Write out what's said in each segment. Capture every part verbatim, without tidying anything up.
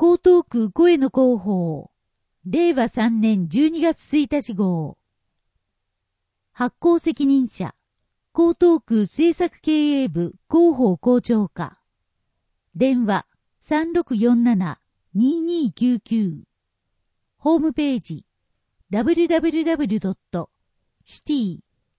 江東区声の広報、れいわさんねんじゅうにがつついたち号。発行責任者、江東区政策経営部広報校長課。電話 さんろくよんななにーにーきゅうきゅう。ホームページ ダブリュダブリュダブリュドットシティ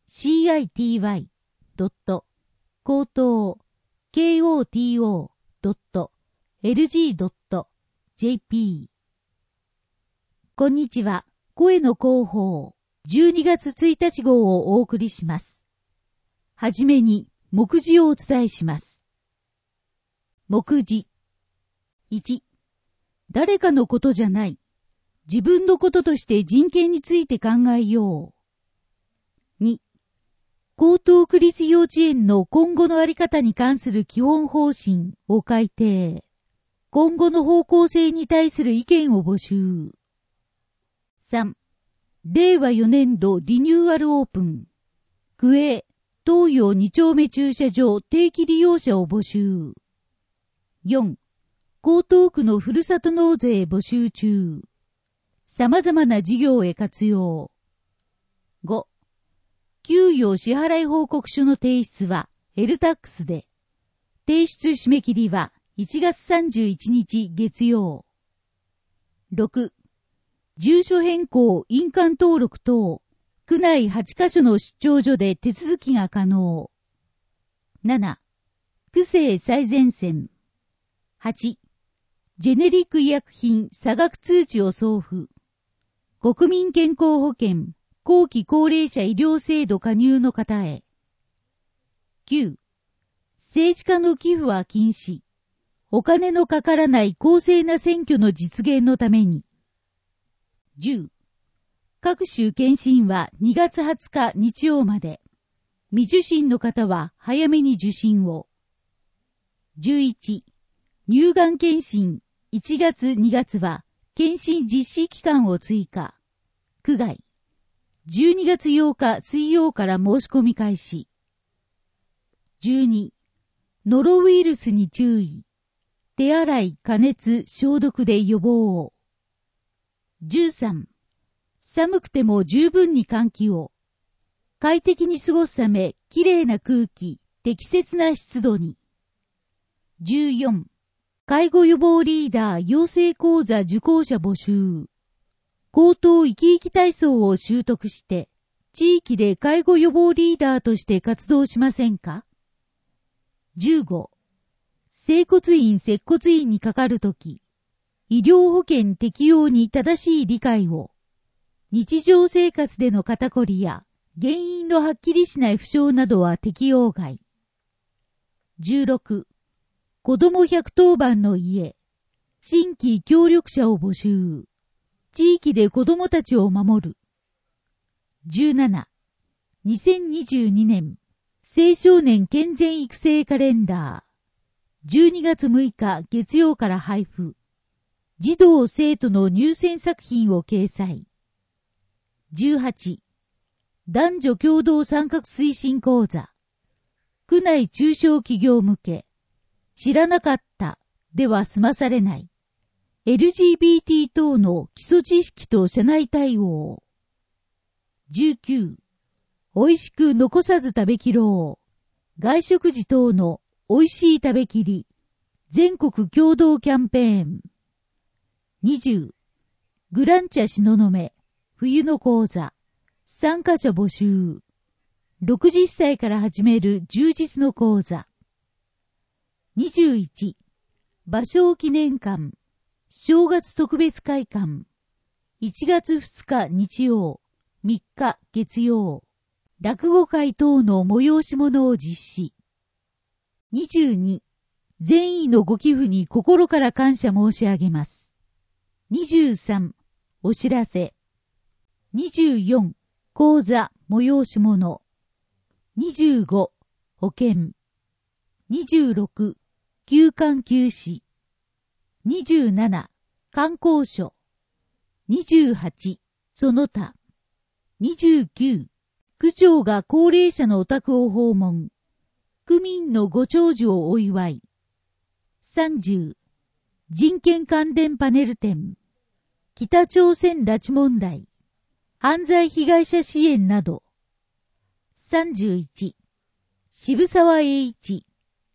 ドット高等 ケーオーティーオードットエルジードットジェーピー。 こんにちは。声の広報じゅうにがつついたち号をお送りします。はじめに目次をお伝えします。目次いち、誰かのことじゃない、自分のこととして人権について考えよう。に、江東区立幼稚園の今後のあり方に関する基本方針を改定。今後の方向性に対する意見を募集。さん、れいわよねんどリニューアルオープン。区営、東洋に丁目駐車場定期利用者を募集。よん、江東区のふるさと納税募集中。様々な事業へ活用。ご、給与支払い報告書の提出は エルタックス で。提出締め切りはいちがつさんじゅういちにち月曜。ろく、住所変更印鑑登録等、区内はちカ所の出張所で手続きが可能。なな、区政最前線。はち、ジェネリック医薬品差額通知を送付。国民健康保険後期高齢者医療制度加入の方へ。きゅう、政治家の寄付は禁止。お金のかからない公正な選挙の実現のために。じゅう、各種検診はにがつはつか日曜まで。未受診の方は早めに受診を。じゅういち、乳がん検診いちがつにがつは検診実施期間を追加。区外。じゅうにがつようか水曜から申し込み開始。じゅうに、ノロウイルスに注意。手洗い、加熱、消毒で予防を。じゅうさん、寒くても十分に換気を。快適に過ごすため、きれいな空気、適切な湿度に。じゅうよん、介護予防リーダー養成講座受講者募集。高等生き生き体操を習得して、地域で介護予防リーダーとして活動しませんか？じゅうご、整骨院接骨院にかかるとき、医療保険適用に正しい理解を。日常生活での肩こりや原因のはっきりしない負傷などは適用外。じゅうろく、子どもひゃくとおばんの家、新規協力者を募集。地域で子どもたちを守る。じゅうなな、にせんにじゅうにねん青少年健全育成カレンダー。じゅうにがつむいか月曜から配布。児童生徒の入選作品を掲載。じゅうはち、男女共同参画推進講座。区内中小企業向け。知らなかったでは済まされない。エルジービーティー 等の基礎知識と社内対応。じゅうきゅう、美味しく残さず食べきろう。外食時等の美味しい食べきり。全国共同キャンペーン。にじゅう、グランチャ東雲、冬の講座。参加者募集。ろくじゅっさいから始める充実の講座。にじゅういち、芭蕉記念館。正月特別会館。いちがつふつか日曜、みっか月曜。落語会等の催し物を実施。にじゅうに、善意のご寄付に心から感謝申し上げます。にじゅうさん、お知らせ。にじゅうよん、講座、催し物。にじゅうご、保険。にじゅうろく、休館休止。にじゅうなな、観光所。にじゅうはち、その他。にじゅうきゅう、区長が高齢者のお宅を訪問。区民のご長寿をお祝い。さんじゅう、 人権関連パネル展、北朝鮮拉致問題、犯罪被害者支援など。さんじゅういち、渋沢栄一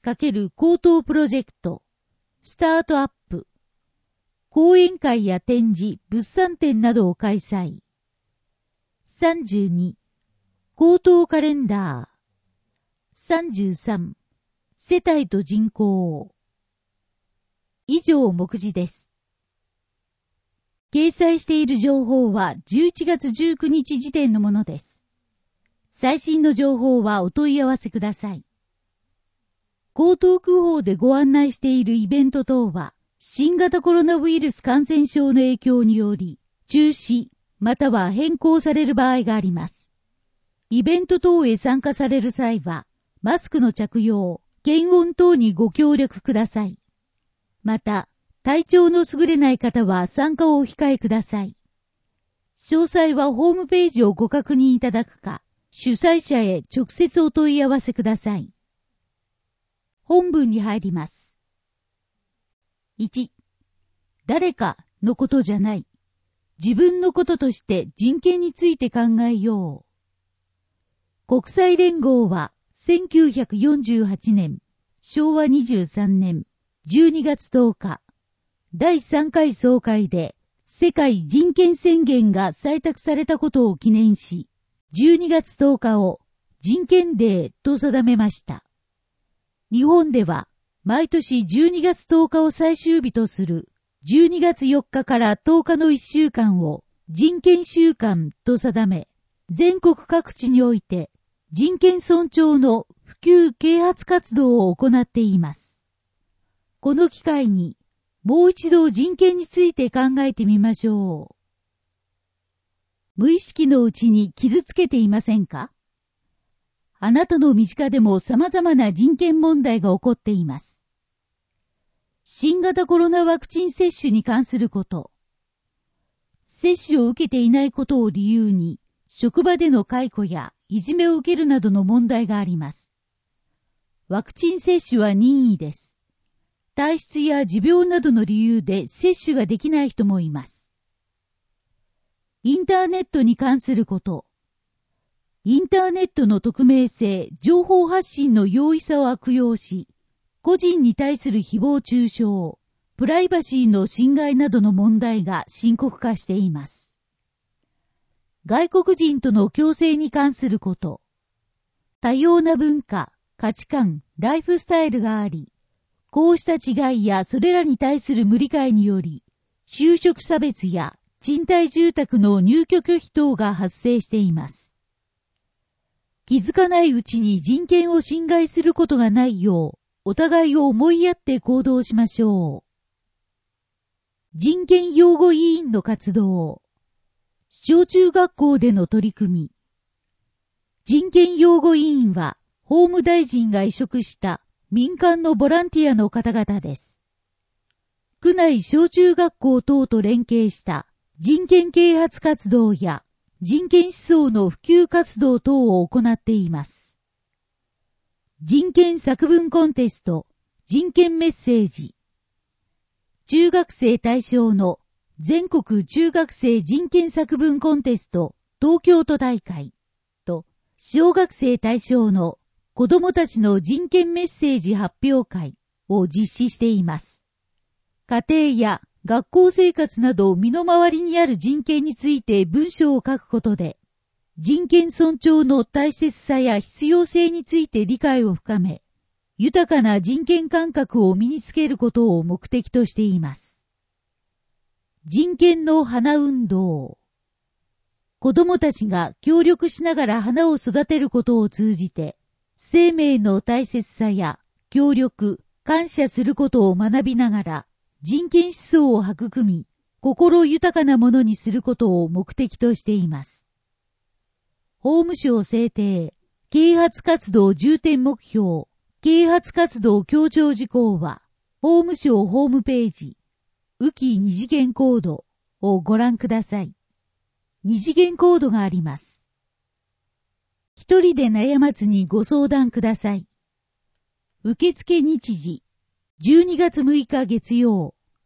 ×高等プロジェクト、スタートアップ、講演会や展示、物産展などを開催。さんじゅうに、高等カレンダー。さんじゅうさん、世帯と人口。以上目次です。掲載している情報はじゅういちがつじゅうくにち時点のものです。最新の情報はお問い合わせください。江東区法でご案内しているイベント等は、新型コロナウイルス感染症の影響により、中止、または変更される場合があります。イベント等へ参加される際は、マスクの着用、検温等にご協力ください。また、体調の優れない方は参加をお控えください。詳細はホームページをご確認いただくか、主催者へ直接お問い合わせください。本文に入ります。いち、誰かのことじゃない。自分のこととして人権について考えよう。国際連合はせんきゅうひゃくよんじゅうはちねん、しょうわにじゅうさんねんじゅうにがつとおか、だいさんかい総会で世界人権宣言が採択されたことを記念し、じゅうにがつとおかを人権デーと定めました。日本では毎年じゅうにがつとおかを最終日とするじゅうにがつよっかからとおかのいっしゅうかんを人権週間と定め、全国各地において人権尊重の普及啓発活動を行っています。この機会にもう一度人権について考えてみましょう。無意識のうちに傷つけていませんか？あなたの身近でも様々な人権問題が起こっています。新型コロナワクチン接種に関すること。接種を受けていないことを理由に、職場での解雇やいじめを受けるなどの問題があります。ワクチン接種は任意です。体質や持病などの理由で接種ができない人もいます。インターネットに関すること。インターネットの匿名性、情報発信の容易さを悪用し、個人に対する誹謗中傷、プライバシーの侵害などの問題が深刻化しています。外国人との共生に関すること。多様な文化、価値観、ライフスタイルがあり、こうした違いやそれらに対する無理解により、就職差別や賃貸住宅の入居拒否等が発生しています。気づかないうちに人権を侵害することがないよう、お互いを思いやって行動しましょう。人権擁護委員の活動。小中学校での取り組み。人権擁護委員は、法務大臣が委嘱した民間のボランティアの方々です。区内小中学校等と連携した人権啓発活動や人権思想の普及活動等を行っています。人権作文コンテスト、人権メッセージ。中学生対象の全国中学生人権作文コンテスト東京都大会と、小学生対象の子どもたちの人権メッセージ発表会を実施しています。家庭や学校生活など身の回りにある人権について文章を書くことで、人権尊重の大切さや必要性について理解を深め、豊かな人権感覚を身につけることを目的としています。人権の花運動。子どもたちが協力しながら花を育てることを通じて、生命の大切さや協力、感謝することを学びながら、人権思想を育み、心豊かなものにすることを目的としています。法務省制定、啓発活動重点目標、啓発活動強調事項は、法務省ホームページ、雨季二次元コードをご覧ください。二次元コードがあります。一人で悩まずにご相談ください。受付日時、じゅうにがつむいか月曜、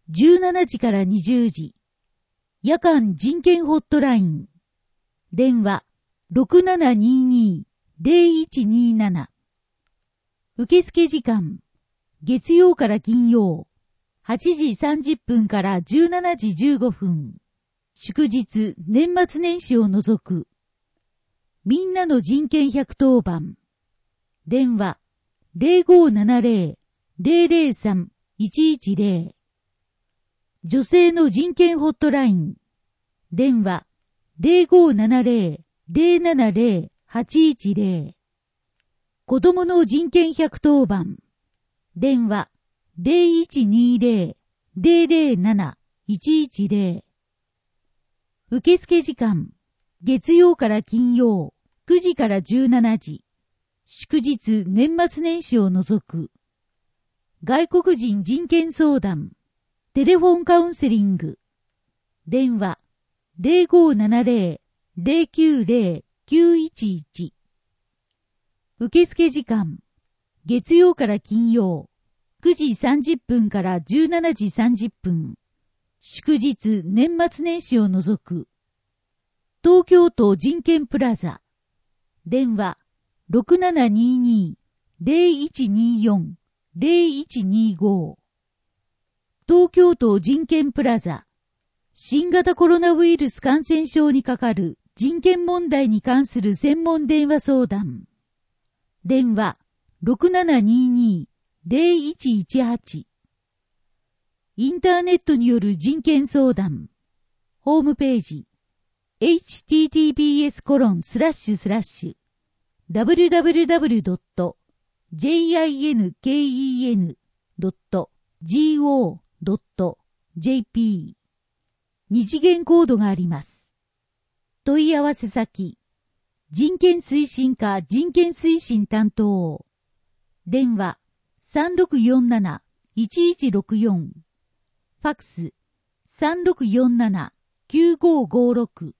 じゅうしちじからにじゅうじ。夜間人権ホットライン。電話 ろくななにーにー ゼロいちにーなな。受付時間。月曜から金曜。はちじさんじゅっぷんからじゅうしちじじゅうごふん。祝日、年末年始を除く。みんなの人権ひゃくとおばん。電話 ゼロごななゼロ ゼロゼロさん いちいちゼロ。女性の人権ホットライン。電話 ゼロごななゼロ ゼロななゼロ はちいちゼロ。子供の人権ひゃくとおばん。電話ゼロいちにーゼロ ゼロゼロなな いちいちゼロ。受付時間。月曜から金曜、くじからじゅうしちじ。祝日、年末年始を除く。外国人人権相談。テレフォンカウンセリング。電話ゼロごななゼロ ゼロきゅうゼロ きゅういちいち。受付時間。月曜から金曜、くじさんじゅっぷんからじゅうしちじさんじゅっぷん。祝日、年末年始を除く。東京都人権プラザ。電話ろくななにーにー ゼロいちにーよん ゼロいちにーご。東京都人権プラザ。新型コロナウイルス感染症にかかる人権問題に関する専門電話相談。電話ろくななにーにー ゼロいちいちはち。インターネットによる人権相談。ホームページ エイチティーティーピーエスコロンスラッシュスラッシュダブリュダブリュダブリュドットジェイアイエヌケーイーエヌドットジーオードットジェーピー。二次元コードがあります。問い合わせ先。人権推進課人権推進担当。電話さんろくよんなな いちいちろくよん。ファックスさんろくよんなな きゅうごごろく。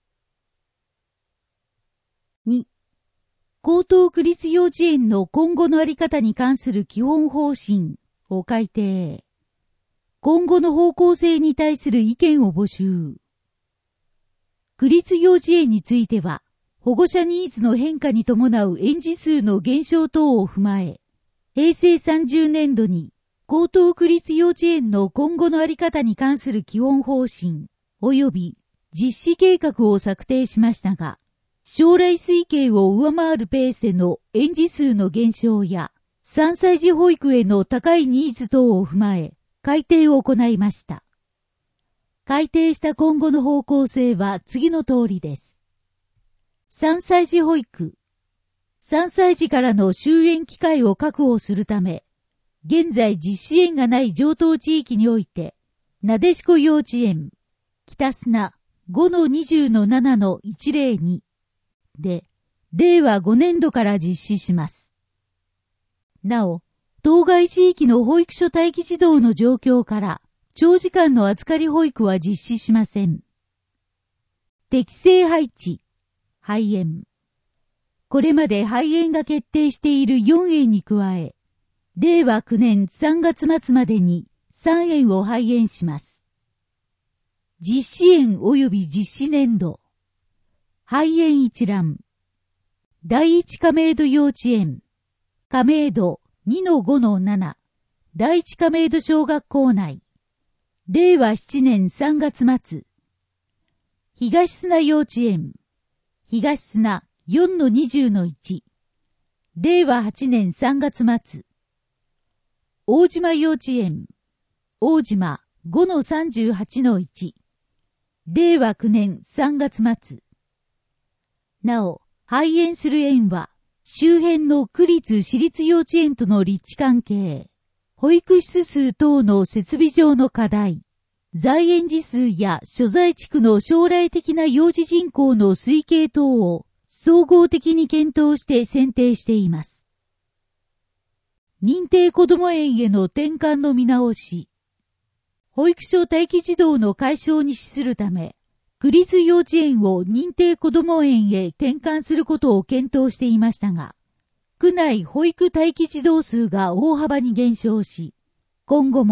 に. 江東区立幼稚園の今後のあり方に関する基本方針を改定。今後の方向性に対する意見を募集。区立幼稚園については、保護者ニーズの変化に伴う園児数の減少等を踏まえ、へいせいさんじゅうねんどに江東区立幼稚園の今後のあり方に関する基本方針及び実施計画を策定しましたが、将来推計を上回るペースでの園児数の減少やさんさい児保育への高いニーズ等を踏まえ、改定を行いました。改定した今後の方向性は次の通りです。さんさい児保育。さんさい児からの就園機会を確保するため、現在実施園がない上東地域において、なでしこ幼稚園、北砂 ごのにじゅうのななのいちぜろに で、れいわごねんどから実施します。なお、当該地域の保育所待機児童の状況から、長時間の預かり保育は実施しません。適正配置、廃園。これまで廃園が決定しているよんえんに加え、れいわきゅうねんさんがつ末までにさんえんを廃園します。実施園及び実施年度。廃園一覧。第一亀戸幼稚園。亀戸 にのごのなな。第一亀戸小学校内。れいわななねんさんがつ末。東砂幼稚園。東砂 よんのにじゅうのいち。れいわはちねんさんがつ末。大島幼稚園。大島 ごのさんじゅうはちのいち。れいわきゅうねんさんがつ末。なお、廃園する園は、周辺の区立私立幼稚園との立地関係、保育室数等の設備上の課題、在園児数や所在地区の将来的な幼児人口の推計等を総合的に検討して選定しています。認定こども園への転換の見直し。保育所待機児童の解消に資するため、区立幼稚園を認定こども園へ転換することを検討していましたが、区内保育待機児童数が大幅に減少し、今後も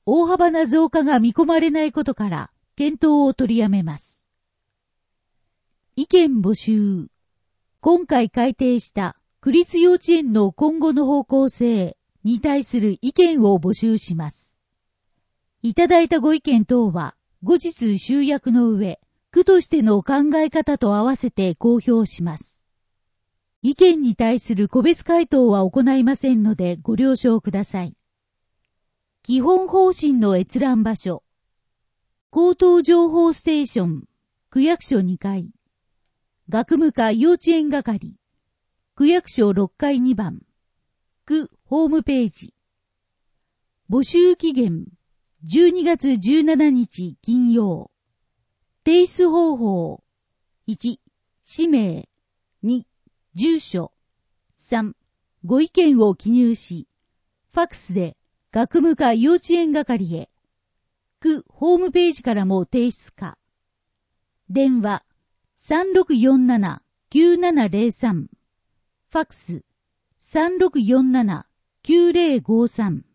大幅な増加が見込まれないことから、検討を取りやめます。意見募集。今回改定した区立幼稚園の今後の方向性に対する意見を募集します。いただいたご意見等は後日集約の上、区としての考え方と合わせて公表します。意見に対する個別回答は行いませんのでご了承ください。基本方針の閲覧場所。口頭情報ステーション、区役所にかい。学務課幼稚園係。区役所ろっかいにばん。区ホームページ。募集期限。じゅうにがつじゅうしちにち金曜。提出方法。いち、氏名。に、住所。さん、ご意見を記入し、ファックスで学務課幼稚園係へ。区ホームページからも提出か。電話 さんろくよんななきゅうななぜろさん。ファックス さんろくよんななきゅうぜろごさん。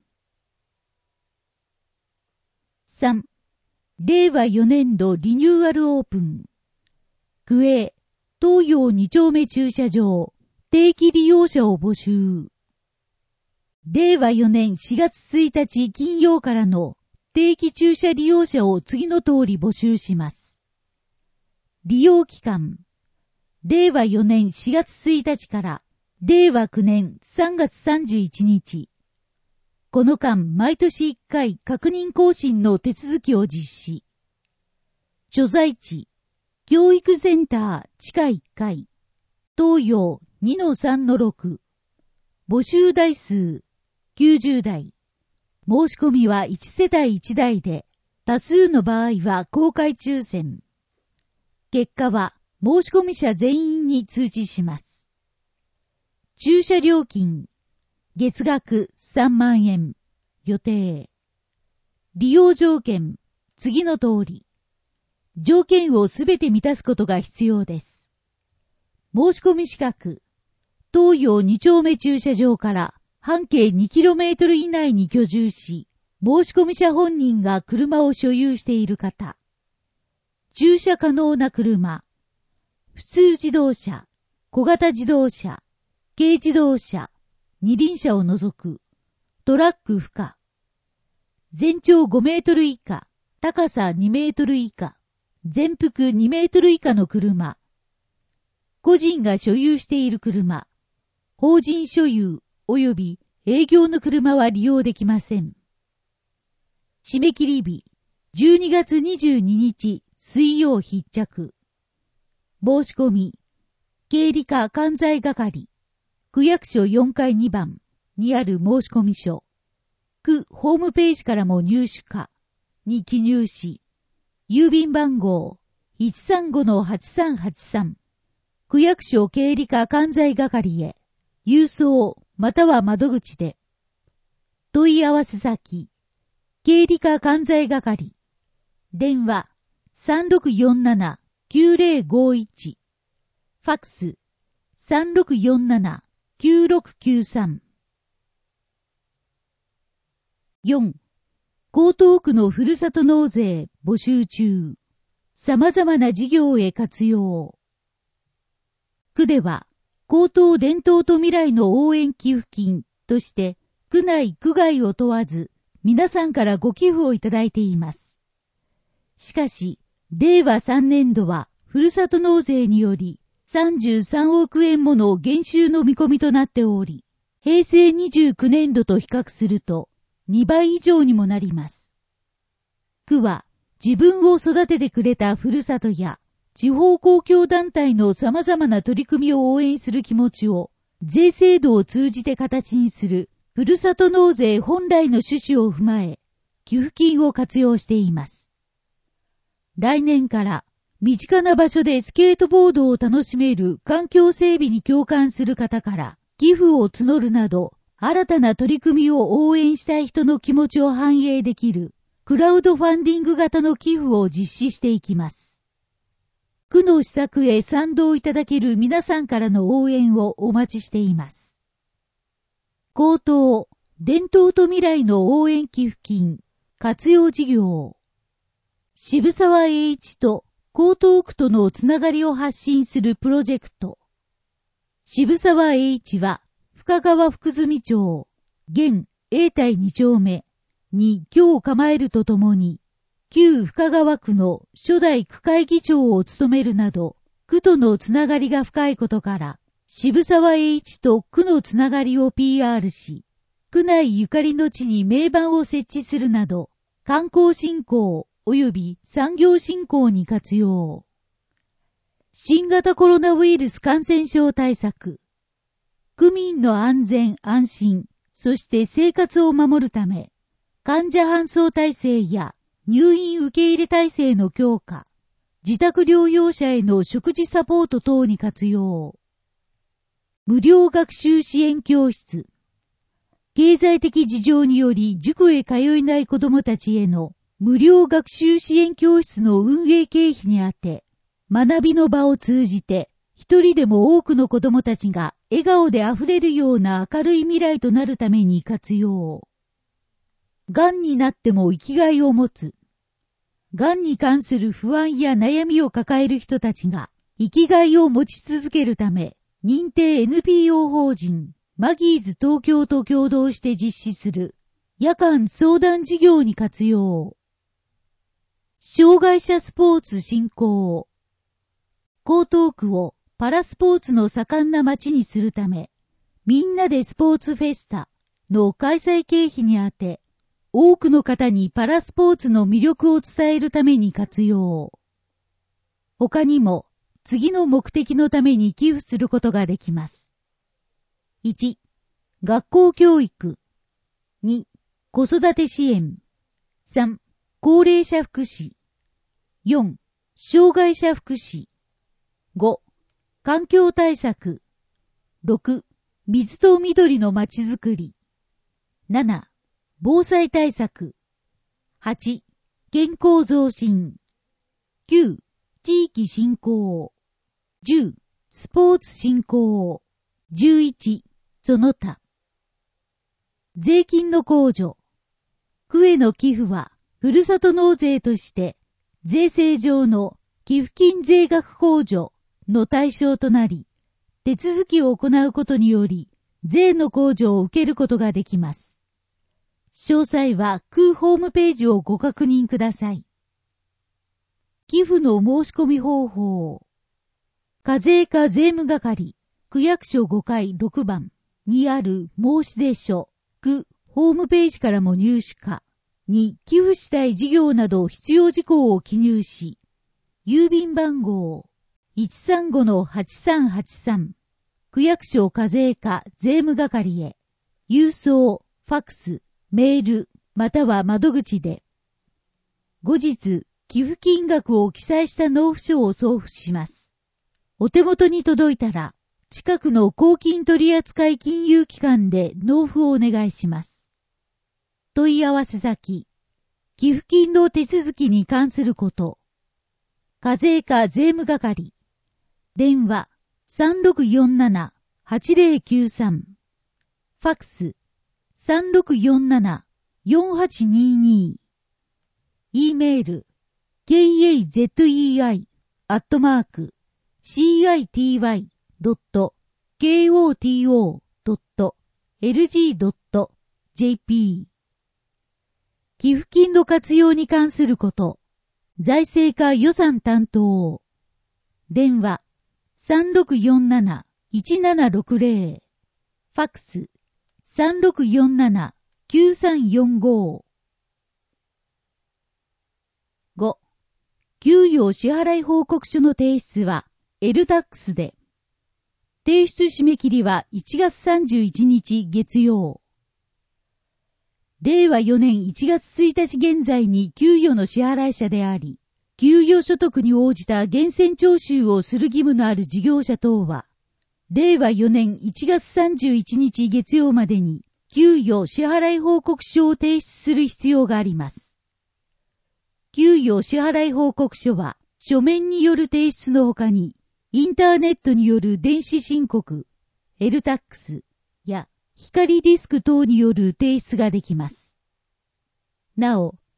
さん. れいわよねんどリニューアルオープン。区営東洋に丁目駐車場定期利用者を募集。れいわよねんしがつついたち金曜からの定期駐車利用者を次の通り募集します。利用期間。れいわよねんしがつついたちかられいわきゅうねんさんがつさんじゅういちにち。この間、毎年いっかい確認更新の手続きを実施。所在地、教育センター地下いっかい、東洋 にのさんのろく。募集台数、きゅうじゅうだい。申し込みはいちせだいいちだいで、多数の場合は公開抽選。結果は申し込み者全員に通知します。駐車料金、月額さんまんえん、予定。利用条件、次の通り。条件をすべて満たすことが必要です。申し込み資格、東洋に丁目駐車場から半径 にキロメートル 以内に居住し、申し込み者本人が車を所有している方。駐車可能な車、普通自動車、小型自動車、軽自動車、二輪車を除く、トラック不可。全長ごメートル以下、高さにメートル以下、全幅にメートル以下の車。個人が所有している車、法人所有及び営業の車は利用できません。締め切り日、じゅうにがつにじゅうににち水曜必着。申し込み、経理課関西係。区役所よんかいにばんにある申込書。区ホームページからも入手可に記入し、郵便番号 いちさんごのはちさんはちさん、区役所経理課関西係へ、郵送または窓口で。問い合わせ先、経理課関西係。電話 さんろくよんななきゅうぜろごいち。ファックス さんろくよんななきゅうろくきゅうさん。よん. 江東区のふるさと納税募集中。様々な事業へ活用。区では、江東伝統と未来の応援寄付金として、区内区外を問わず、皆さんからご寄付をいただいています。しかし、れいわさんねんどは、ふるさと納税により、さんじゅうさんおくえんもの減収の見込みとなっており、へいせいにじゅうきゅうねんどと比較するとにばい以上にもなります。区は自分を育ててくれたふるさとや地方公共団体の様々な取り組みを応援する気持ちを税制度を通じて形にするふるさと納税本来の趣旨を踏まえ、寄付金を活用しています。来年から身近な場所でスケートボードを楽しめる環境整備に共感する方から寄付を募るなど新たな取り組みを応援したい人の気持ちを反映できるクラウドファンディング型の寄付を実施していきます。区の施策へ賛同いただける皆さんからの応援をお待ちしています。江東伝統と未来の応援寄付金活用事業。渋沢栄一と江東区とのつながりを発信するプロジェクト。渋沢栄一は、深川福住町、現永代二丁目に居を構えるとともに、旧深川区の初代区会議長を務めるなど、区とのつながりが深いことから、渋沢栄一と区のつながりを ピーアール し、区内ゆかりの地に銘板を設置するなど、観光振興及び産業振興に活用。新型コロナウイルス感染症対策。区民の安全安心、そして生活を守るため、患者搬送体制や入院受け入れ体制の強化、自宅療養者への食事サポート等に活用。無料学習支援教室。経済的事情により塾へ通えない子どもたちへの無料学習支援教室の運営経費にあて、学びの場を通じて、一人でも多くの子どもたちが笑顔であふれるような明るい未来となるために活用。がんになっても生きがいを持つ。がんに関する不安や悩みを抱える人たちが生きがいを持ち続けるため、認定 エヌピーオー 法人マギーズ東京と共同して実施する夜間相談事業に活用。障害者スポーツ振興。江東区をパラスポーツの盛んな街にするため、みんなでスポーツフェスタの開催経費にあて、多くの方にパラスポーツの魅力を伝えるために活用。他にも、次の目的のために寄付することができます。いち、学校教育。に、子育て支援。さん、高齢者福祉。よん、障害者福祉。ご、環境対策。ろく、水と緑のまちづくり。なな、防災対策。はち、健康増進。きゅう、地域振興。じゅう、スポーツ振興。じゅういち、その他。税金の控除。区への寄付は、ふるさと納税として、税制上の寄付金税額控除の対象となり、手続きを行うことにより、税の控除を受けることができます。詳細は区ホームページをご確認ください。寄付の申し込み方法。課税課税務係、区役所ごかいろくばんにある申出書、区ホームページからも入手可。に、寄付したい事業など必要事項を記入し、郵便番号 いちさんごのはちさんはちさん、区役所課税課税務係へ、郵送、ファックス、メール、または窓口で、後日、寄付金額を記載した納付書を送付します。お手元に届いたら、近くの公金取扱金融機関で納付をお願いします。問い合わせ先、寄付金の手続きに関すること、課税課税務係、電話 さんろくよんななはちぜろきゅうさん、ファックス さんろくよんななよんはちにに、E メール ケーエーゼットイーアイ アットマーク シーアイティーワイ ドット ケーオーティーオー ドット エルジー ドット ジェーピー。寄付金の活用に関すること、財政課予算担当、電話 さんろくよんなないちななろくぜろ、ファックス さんろくよんななきゅうさんよんご。ご、給与支払い報告書の提出は エルタックス で、提出締め切りはいちがつさんじゅういちにち月曜。れいわよねんいちがつついたち現在に給与の支払い者であり、給与所得に応じた源泉徴収をする義務のある事業者等は、れいわよねんいちがつさんじゅういちにち月曜までに給与支払い報告書を提出する必要があります。給与支払い報告書は、書面による提出のほかに、インターネットによる電子申告、エルタックス や光ディスク等による提出ができます。なお、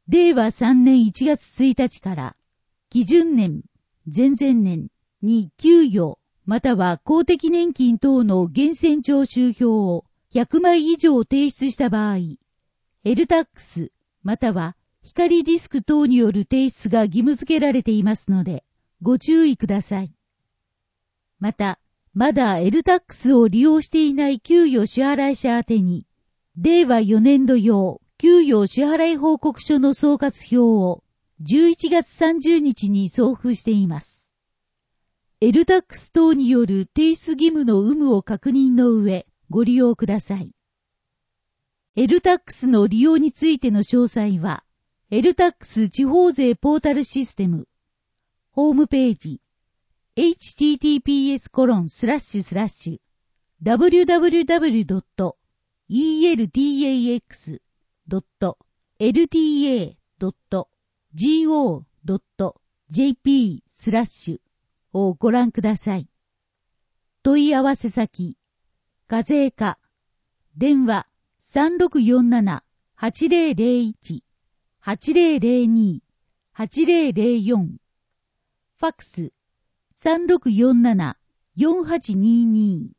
れいわさんねんいちがつついたちから、基準年、前々年に給与、または公的年金等の源泉徴収票をひゃくまい以上提出した場合、エルタックス、または光ディスク等による提出が義務付けられていますので、ご注意ください。また、まだ エルタックス を利用していない給与支払い者宛てに、れいわよねんど用給与支払い報告書の総括表をじゅういちがつさんじゅうにちに送付しています。エルタックス 等による提出義務の有無を確認の上、ご利用ください。エルタックス の利用についての詳細は、エルタックス 地方税ポータルシステム、ホームページ、エイチティーティーピーエスコロンスラッシュスラッシュダブリューダブリューダブリュードットイーエルティーエーエックスドットエルティーエードットジーオードットジェーピースラッシュをご覧ください。問い合わせ先、課税課、電話 さんろくよんなな はちぜろぜろいち はちぜろぜろに はちぜろぜろよん、ファックス さんろくよんなな よんはちにに。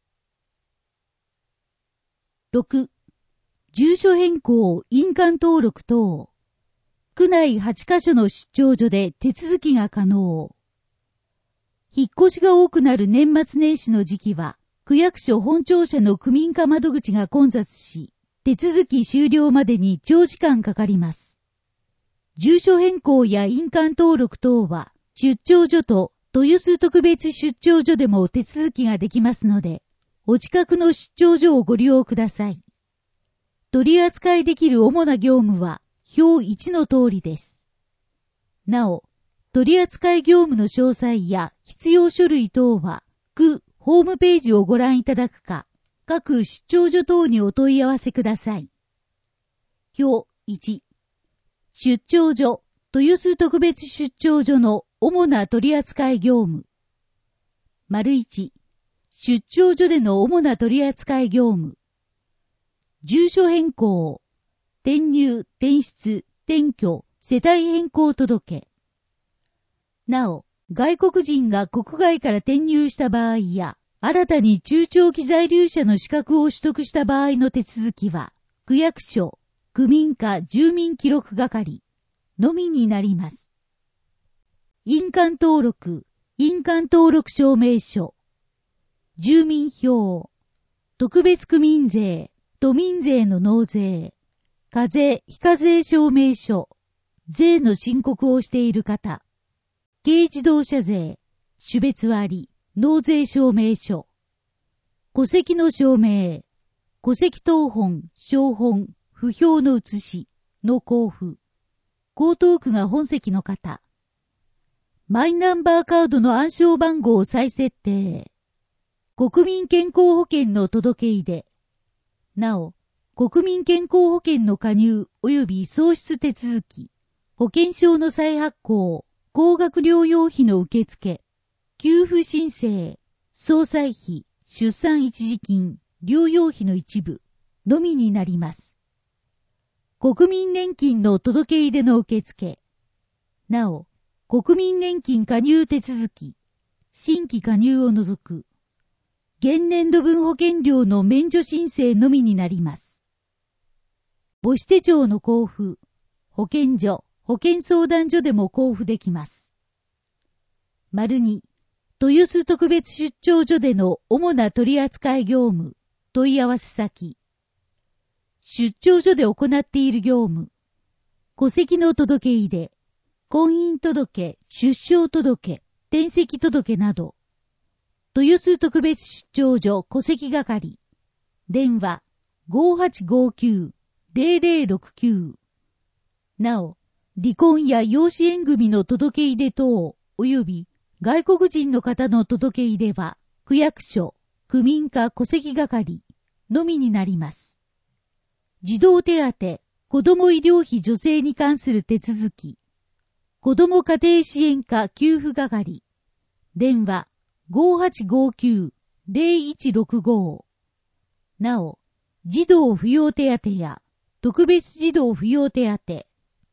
ろく. 住所変更、印鑑登録等。区内はちカ所の出張所で手続きが可能。引っ越しが多くなる年末年始の時期は、区役所本庁舎の区民課窓口が混雑し、手続き終了までに長時間かかります。住所変更や印鑑登録等は、出張所と豊洲特別出張所でも手続きができますので、お近くの出張所をご利用ください。取り扱いできる主な業務は、表いちの通りです。なお、取扱業務の詳細や必要書類等は、区ホームページをご覧いただくか、各出張所等にお問い合わせください。表いち、出張所、豊洲特別出張所の主な取扱業務。丸いち、出張所での主な取扱業務。住所変更、転入、転出、転居、世帯変更届。なお、外国人が国外から転入した場合や、新たに中長期在留者の資格を取得した場合の手続きは、区役所、区民課住民記録係のみになります。印鑑登録、印鑑登録証明書、住民票、特別区民税、都民税の納税、課税非課税証明書、税の申告をしている方、軽自動車税、種別割、納税証明書、戸籍の証明、戸籍謄本、証本、不評の写しの交付、江東区が本籍の方、マイナンバーカードの暗証番号再設定、国民健康保険の届け出で、なお、国民健康保険の加入及び創出手続き、保険証の再発行、高額療養費の受付、給付申請、総裁費、出産一時金、療養費の一部のみになります。国民年金の届け出の受付。なお、国民年金加入手続き、新規加入を除く、現年度分保険料の免除申請のみになります。母子手帳の交付、保健所、保健相談所でも交付できます。丸に、豊洲特別出張所での主な取扱業務、問い合わせ先。出張所で行っている業務。戸籍の届け出、婚姻届、出生届、転籍届など。豊洲特別出張所戸籍係。電話 ごーはちごーきゅう ゼロゼロろくきゅう。なお、離婚や養子縁組の届け出等、及び外国人の方の届け出は、区役所、区民課戸籍係のみになります。児童手当、子ども医療費助成に関する手続き、子ども家庭支援課給付係、電話 ごーはちごーきゅう ゼロいちろくご。なお、児童扶養手当や特別児童扶養手当、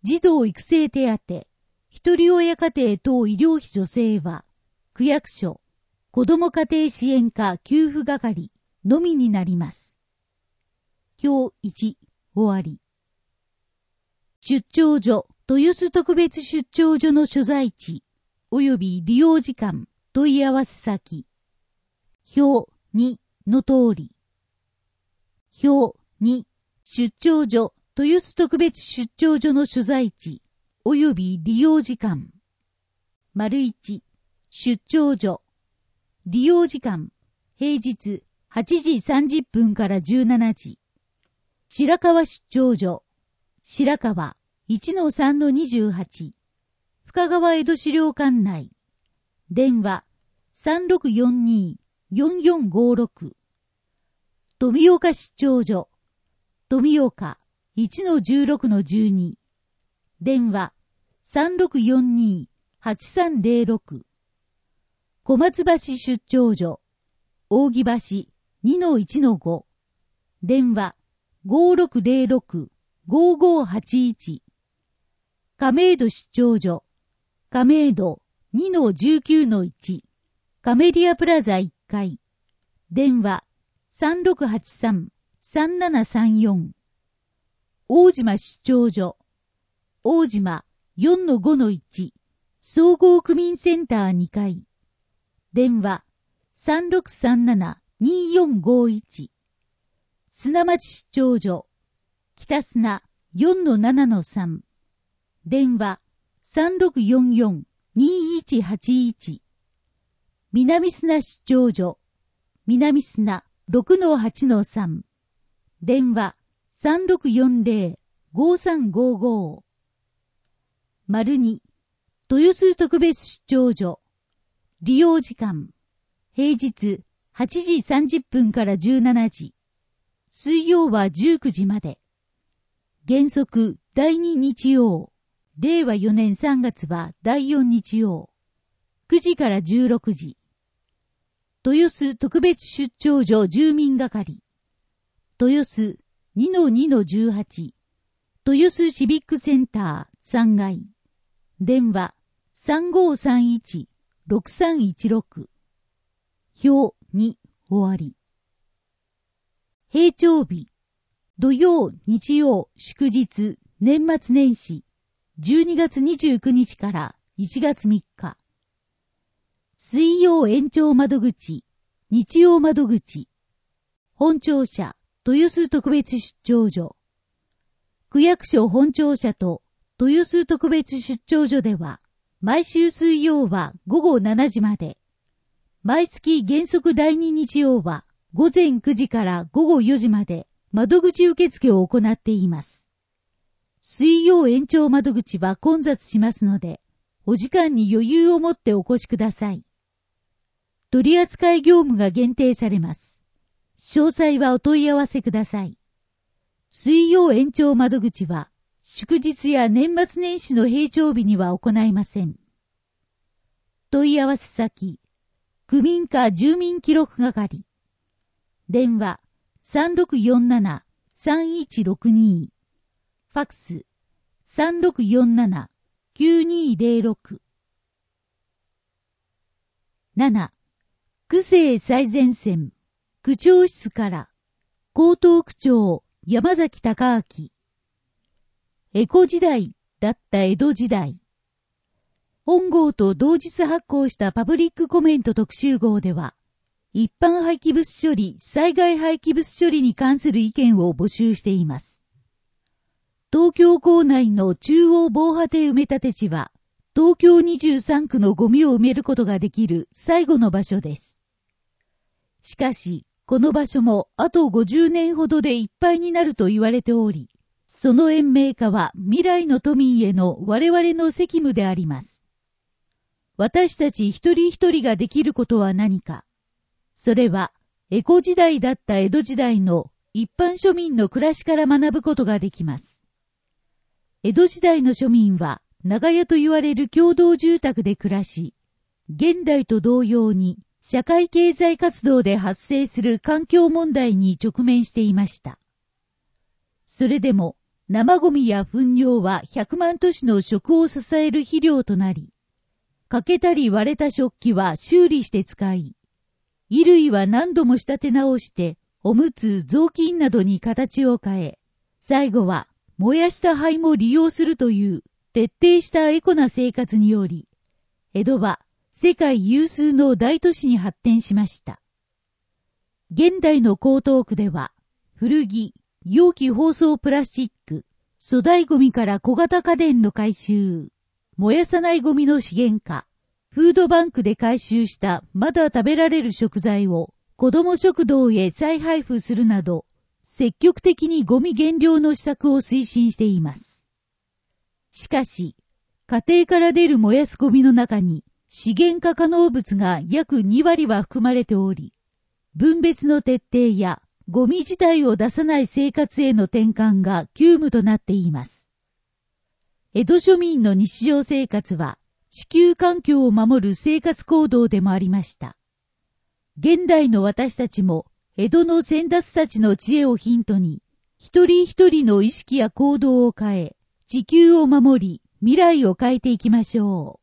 児童育成手当、一人親家庭等医療費助成は、区役所、子ども家庭支援課給付係のみになります。表いち、終わり。出張所、豊洲特別出張所の所在地、及び利用時間、問い合わせ先。表にの通り。表に、出張所、豊洲特別出張所の所在地、及び利用時間。丸いち、出張所。利用時間、平日はちじさんじゅっぷんからじゅうしちじ。白川出張所。白川 いちのさんのにじゅうはち。深川江戸資料館内。電話 さんろくよんに よんよんごろく。富岡出張所。富岡 いちのじゅうろくのじゅうに。電話 さんろくよんに はちさんぜろろく。小松橋出張所。扇橋 にのいちのご。電話 ごろくぜろろく ごごはちいち。亀戸出張所。亀戸 にのじゅうきゅうのいち。カメリアプラザいっかい。電話 さんろくはちさん さんななさんよん。大島出張所。大島 よんのごのいち。総合区民センターにかい。電話 さんろくさんなな によんごいち。砂町出張所。北砂 よんのななのさん。電話 さんろくよんよん にいちはちいち。南砂出張所。南砂 ろくのはちのさん。電話 さんろくよんぜろ ごさんごご。丸に、豊洲特別出張所。利用時間。平日はちじさんじゅっぷんからじゅうしちじ。水曜はじゅうくじまで。原則だいに日曜。れいわよねんさんがつはだいよん日曜。くじからじゅうろくじ。豊洲特別出張所住民係。豊洲 にのにのじゅうはち。豊洲シビックセンターさんがい。電話 さんごさんいち ろくさんいちろく。表に終わり。平常日。土曜、日曜、祝日、年末年始。じゅうにがつにじゅうくにちからいちがつみっか。水曜延長窓口、日曜窓口。本庁舎、豊洲特別出張所。区役所本庁舎と豊洲特別出張所では、毎週水曜はごごしちじまで。毎月原則だいに日曜はごぜんくじからごごよじまで窓口受付を行っています。水曜延長窓口は混雑しますので、お時間に余裕を持ってお越しください。取扱業務が限定されます。詳細はお問い合わせください。水曜延長窓口は、祝日や年末年始の平常日には行いません。問い合わせ先、区民課住民記録係。電話 さんろくよんなな さんいちろくに。ファックス さんろくよんなな きゅうにぜろろく。なな. 区政最前線区長室から江東区長山崎隆明。江戸時代だった江戸時代。本号と同日発行したパブリックコメント特集号では、一般廃棄物処理、災害廃棄物処理に関する意見を募集しています。東京構内の中央防波堤埋め立て地は、東京にじゅうさんくのゴミを埋めることができる最後の場所です。しかし、この場所もあとごじゅうねんほどでいっぱいになると言われており、その延命化は未来の都民への我々の責務であります。私たち一人一人ができることは何か。それは、江戸時代だった江戸時代の一般庶民の暮らしから学ぶことができます。江戸時代の庶民は、長屋と言われる共同住宅で暮らし、現代と同様に社会経済活動で発生する環境問題に直面していました。それでも、 生ゴミや糞尿はひゃくまん都市の食を支える肥料となり、欠けたり割れた食器は修理して使い、衣類は何度も仕立て直して、おむつ、雑巾などに形を変え、最後は燃やした灰も利用するという徹底したエコな生活により、江戸は世界有数の大都市に発展しました。現代の江東区では、古着、容器包装プラスチック、粗大ゴミから小型家電の回収、燃やさないゴミの資源化、フードバンクで回収したまだ食べられる食材を子ども食堂へ再配布するなど、積極的にゴミ減量の施策を推進しています。しかし、家庭から出る燃やすゴミの中に資源化可能物が約にわりは含まれており、分別の徹底やゴミ自体を出さない生活への転換が急務となっています。江戸庶民の日常生活は地球環境を守る生活行動でもありました。現代の私たちも江戸の先達たちの知恵をヒントに、一人一人の意識や行動を変え、地球を守り、未来を変えていきましょう。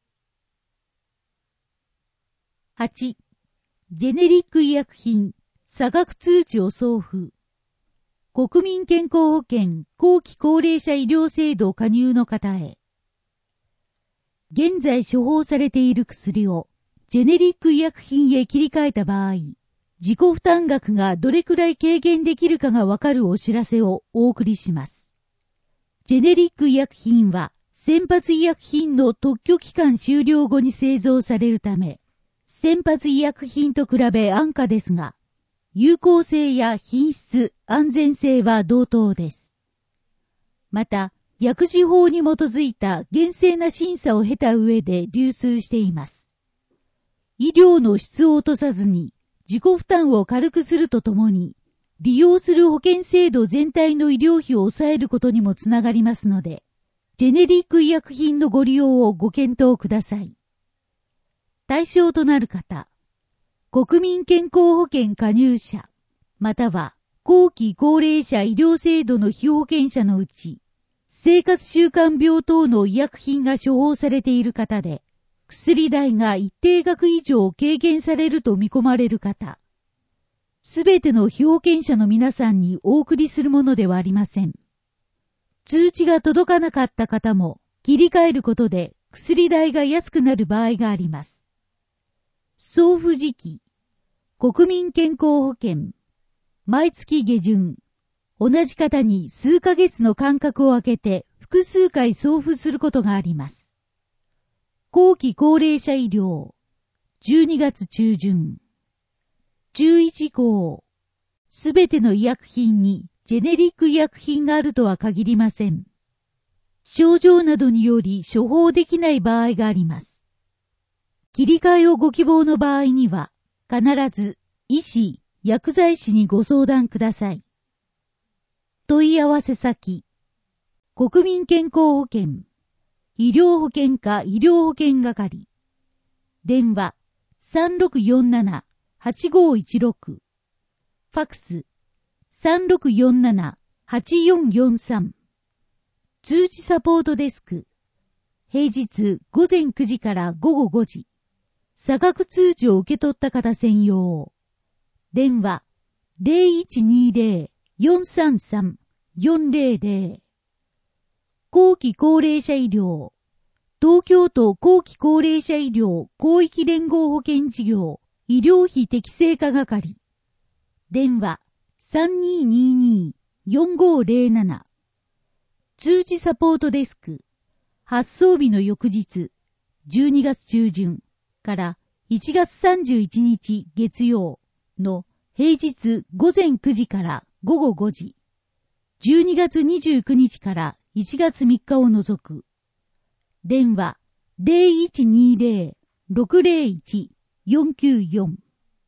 はち. ジェネリック医薬品、差額通知を送付。国民健康保険後期高齢者医療制度加入の方へ。現在処方されている薬をジェネリック医薬品へ切り替えた場合、自己負担額がどれくらい軽減できるかがわかるお知らせをお送りします。ジェネリック医薬品は先発医薬品の特許期間終了後に製造されるため、先発医薬品と比べ安価ですが、有効性や品質、安全性は同等です。また、薬事法に基づいた厳正な審査を経た上で流通しています。医療の質を落とさずに自己負担を軽くするとともに、利用する保険制度全体の医療費を抑えることにもつながりますので、ジェネリック医薬品のご利用をご検討ください。対象となる方、国民健康保険加入者、または後期高齢者医療制度の被保険者のうち、生活習慣病等の医薬品が処方されている方で、薬代が一定額以上軽減されると見込まれる方、すべての被保険者の皆さんにお送りするものではありません。通知が届かなかった方も、切り替えることで薬代が安くなる場合があります。送付時期、国民健康保険、毎月下旬、同じ方に数ヶ月の間隔を空けて複数回送付することがあります。後期高齢者医療、じゅうにがつ中旬。じゅういちごう、すべての医薬品にジェネリック医薬品があるとは限りません。症状などにより処方できない場合があります。切り替えをご希望の場合には、必ず医師、薬剤師にご相談ください。問い合わせ先、国民健康保険、医療保険課医療保険係、電話 さんろくよんななはちごいちろく、ファクス さんろくよんななはちよんよんさん、通知サポートデスク、平日ごぜんくじからごごごじ、差額通知を受け取った方専用、電話 ゼロいちにゼロ よんさんさん よんゼロゼロ、後期高齢者医療、東京都後期高齢者医療広域連合保険事業医療費適正化係、電話 さんにーにーにー よんごゼロなな、通知サポートデスク、発送日の翌日、じゅうにがつ中旬からいちがつさんじゅういちにち月曜の平日ごぜんくじからごごごじ、じゅうにがつにじゅうくにちからいちがつみっかを除く。電話 ゼロいちにゼロ ろくゼロいち よんきゅうよん。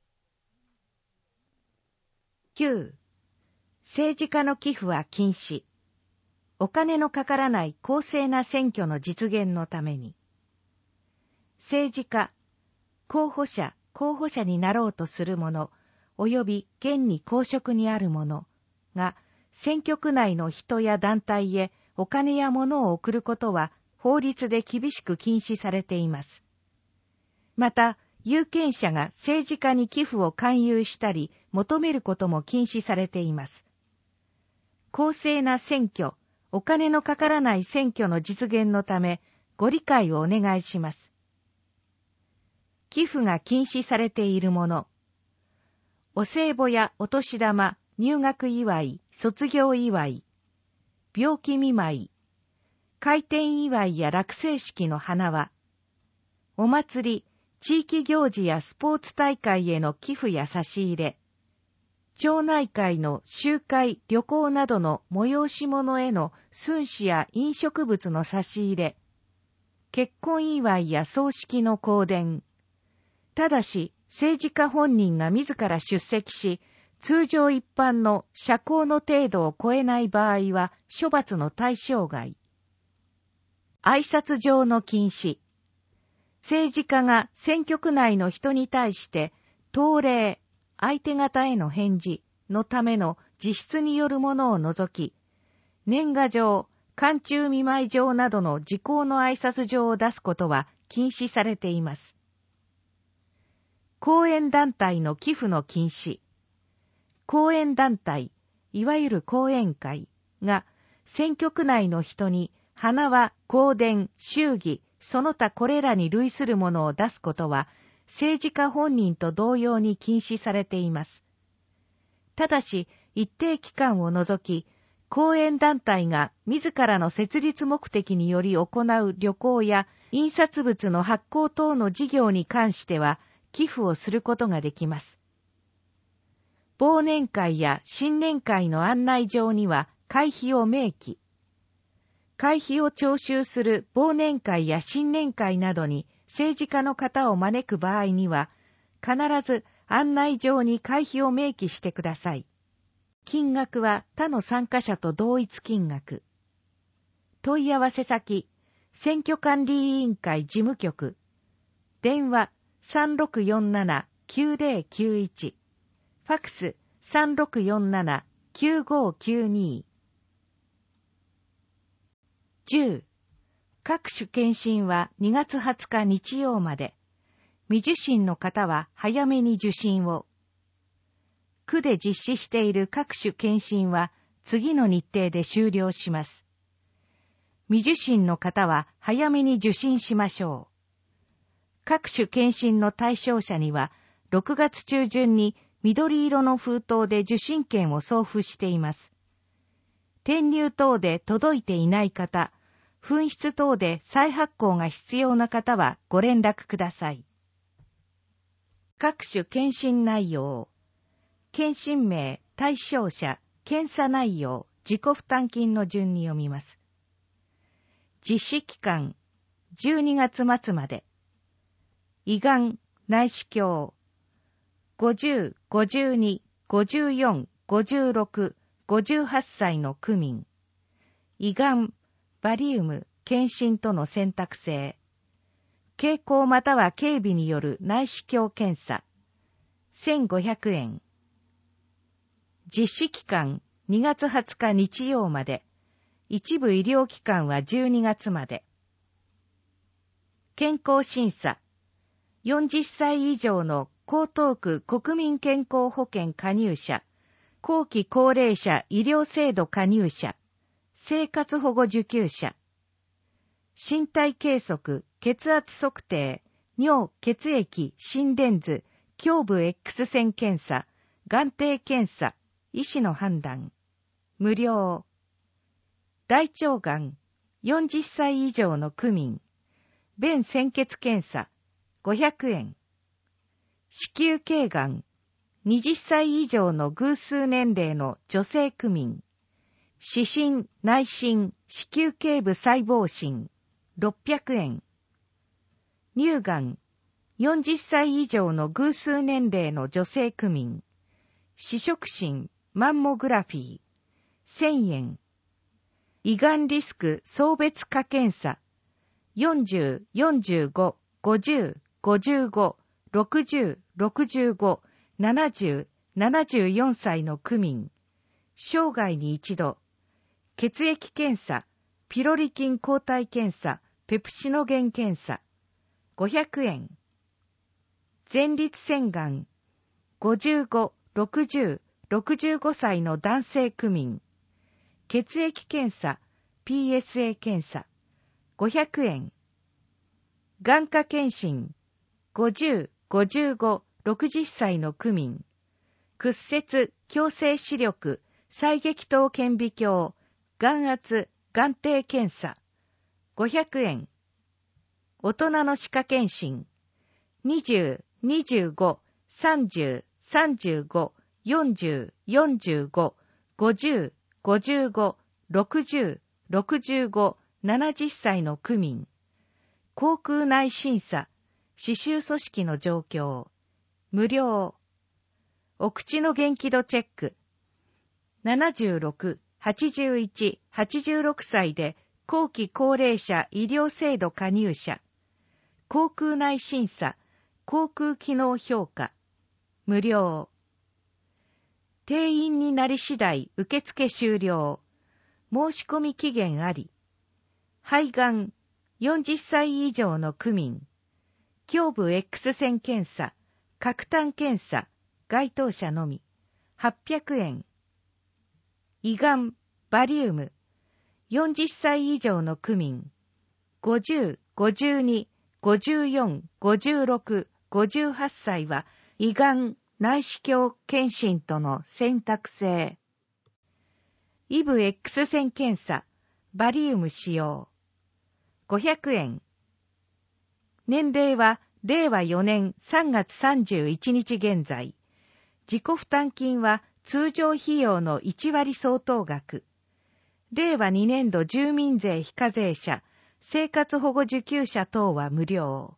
きゅう. 政治家の寄付は禁止。お金のかからない公正な選挙の実現のために。政治家、候補者、候補者になろうとする者、及び現に公職にある者が選挙区内の人や団体へお金や物を送ることは法律で厳しく禁止されています。また、有権者が政治家に寄付を勧誘したり求めることも禁止されています。公正な選挙、お金のかからない選挙の実現のため、ご理解をお願いします。寄付が禁止されているもの。お歳暮やお年玉、入学祝い、卒業祝い、病気見舞い、開店祝いや落成式の花輪、お祭り、地域行事やスポーツ大会への寄付や差し入れ、町内会の集会、旅行などの催し物への寸志や飲食物の差し入れ、結婚祝いや葬式の香典。ただし、政治家本人が自ら出席し、通常一般の社交の程度を超えない場合は処罰の対象外。挨拶上の禁止。政治家が選挙区内の人に対して答礼、相手方への返事のための自筆によるものを除き、年賀状、寒中見舞い状などの時効の挨拶状を出すことは禁止されています。後援団体の寄付の禁止。後援団体、いわゆる後援会が選挙区内の人に花輪、香典、祝儀、その他これらに類するものを出すことは政治家本人と同様に禁止されています。ただし、一定期間を除き、後援団体が自らの設立目的により行う旅行や印刷物の発行等の事業に関しては寄付をすることができます。忘年会や新年会の案内状には会費を明記。会費を徴収する忘年会や新年会などに政治家の方を招く場合には、必ず案内状に会費を明記してください。金額は他の参加者と同一金額。問い合わせ先、選挙管理委員会事務局。電話 さんろくよんななきゅうぜろきゅういち。ファックス さんろくよんななきゅうごきゅうに。じゅう. 各種検診はにがつはつか日曜まで。未受診の方は早めに受診を。区で実施している各種検診は次の日程で終了します。未受診の方は早めに受診しましょう。各種検診の対象者にはろくがつ中旬に緑色の封筒で受診券を送付しています。転入等で届いていない方、紛失等で再発行が必要な方はご連絡ください。各種検診内容。検診名、対象者、検査内容、自己負担金の順に読みます。実施期間、じゅうにがつ末まで。胃がん、内視鏡。ごじゅう、ごじゅうに、ごじゅうよん、ごじゅうろく、ごじゅうはっさいの区民。胃がん、バリウム、検診との選択制。経口または警備による内視鏡検査。せんごひゃくえん。実施期間にがつはつか日曜まで。一部医療機関はじゅうにがつまで。健康審査。よんじゅっさい以上の江東区国民健康保険加入者、後期高齢者医療制度加入者、生活保護受給者。身体計測、血圧測定、尿、血液、心電図、胸部 X 線検査、眼底検査、医師の判断。無料。大腸がん、よんじゅっさい以上の区民。便潜血検査、ごひゃくえん。子宮頸がん、はたち以上の偶数年齢の女性区民。視診、内診、子宮頸部細胞診、ろっぴゃくえん。乳がん、よんじゅっさい以上の偶数年齢の女性区民。視触診、マンモグラフィー、せんえん。胃がんリスク相別化検査、よんじゅう、よんじゅうご、ごじゅう、ごじゅうご、ろくじゅう、ろくじゅうご、ななじゅう、ななじゅうよんさいの区民。 生涯に一度、血液検査、ピロリ菌抗体検査、ペプシノゲン検査、ごひゃくえん。前立腺がん、ごじゅうご、ろくじゅう、ろくじゅうごさいの男性区民、血液検査、ピーエスエー 検査、ごひゃくえん。眼科検診、ごじゅう、ごじゅうご、ろくじゅっさいの区民、屈折、矯正視力、細撃頭顕微鏡、眼圧、眼底検査、ごひゃくえん。大人の歯科検診、にじゅう、にじゅうご、さんじゅう、さんじゅうご、よんじゅう、よんじゅうご、ごじゅう、ごじゅうご、ろくじゅう、ろくじゅうご、ななじゅっさいの区民、口腔内審査、歯周組織の状況、無料。お口の元気度チェック、ななじゅうろく、はちじゅういち、はちじゅうろくさいで後期高齢者医療制度加入者、口腔内審査、口腔機能評価、無料。定員になり次第受付終了。申し込み期限あり。肺がん、よんじゅっさい以上の区民、胸部 X 線検査、角炭検査、該当者のみ、はっぴゃくえん。胃がん、バリウム、よんじゅっさい以上の区民、ごじゅう、ごじゅうに、ごじゅうよん、ごじゅうろく、ごじゅうはっさいは胃がん内視鏡検診との選択制。イブ X 線検査、バリウム使用、ごひゃくえん。年齢はれいわよねんさんがつさんじゅういちにち現在。自己負担金は通常費用のいちわり相当額。れいわにねんど住民税非課税者、生活保護受給者等は無料。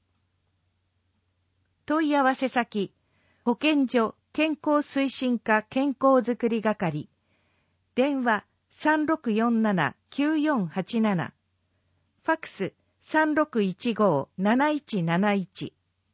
問い合わせ先、保健所健康推進課健康づくり係。電話 さんろくよんななきゅうよんはちなな。ファックス さんろくいちごなないちなないち。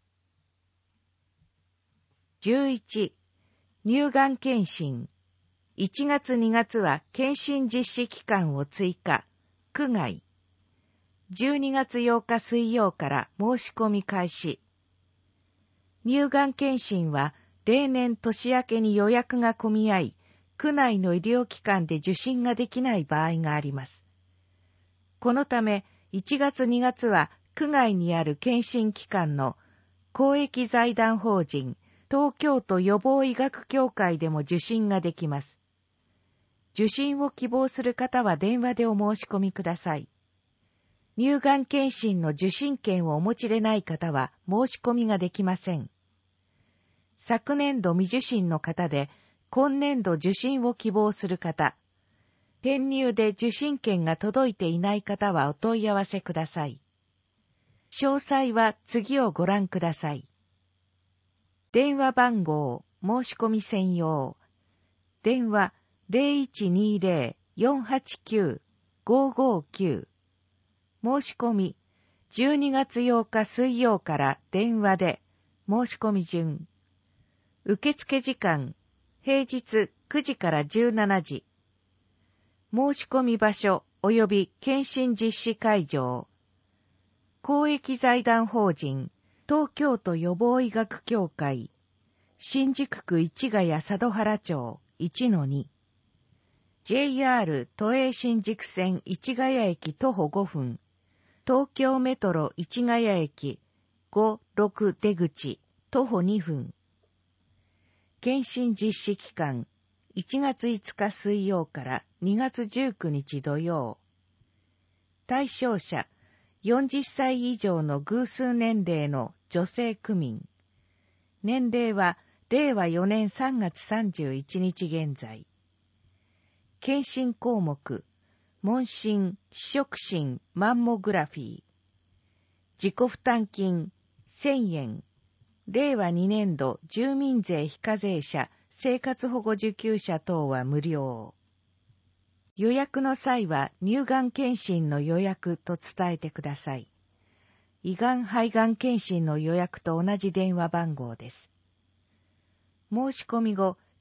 じゅういち. 乳がん検診。いちがつにがつは検診実施期間を追加。区外。じゅうにがつようか水曜から申し込み開始。乳がん検診は例年年明けに予約が混み合い、区内の医療機関で受診ができない場合があります。このため、いちがつにがつは区外にある検診機関の公益財団法人東京都予防医学協会でも受診ができます。受診を希望する方は電話でお申し込みください。乳がん検診の受診券をお持ちでない方は申し込みができません。昨年度未受診の方で今年度受診を希望する方、転入で受診券が届いていない方はお問い合わせください。詳細は次をご覧ください。電話番号、申し込み専用。電話 ゼロいちにゼロ よんはちきゅう ごごきゅう。申し込み、じゅうにがつようか水曜から電話で、申し込み順。受付時間、平日くじからじゅうしちじ。申し込み場所及び検診実施会場。公益財団法人東京都予防医学協会新宿区市ヶ谷佐渡原町 いちのに。ジェイアール 都営新宿線市ヶ谷駅徒歩ごふん。東京メトロ市ヶ谷駅ご、ろく出口徒歩にふん。検診実施期間いちがついつか水曜からにがつじゅうくにち土曜。対象者よんじゅっさい以上の偶数年齢の女性区民。年齢はれいわよねんさんがつさんじゅういちにち現在。検診項目、問診、視触診、マンモグラフィー。自己負担金せんえん。れいわにねんど住民税非課税者、生活保護受給者等は無料。予約の際は乳がん検診の予約と伝えてください。胃がん肺がん検診の予約と同じ電話番号です。申し込み後、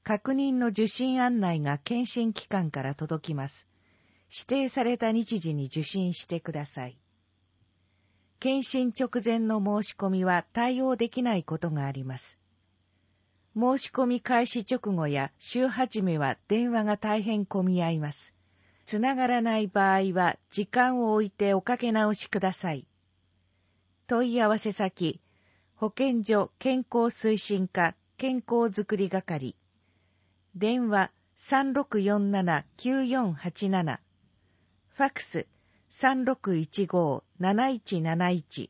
確認の受診案内が検診機関から届きます。指定された日時に受診してください。検診直前の申し込みは対応できないことがあります。申し込み開始直後や週始めは電話が大変混み合います。つながらない場合は時間を置いておかけ直しください。問い合わせ先、保健所健康推進課健康づくり係。電話 さんろくよんななきゅうよんはちなな。ファクス さんろくいちごなないちなないち。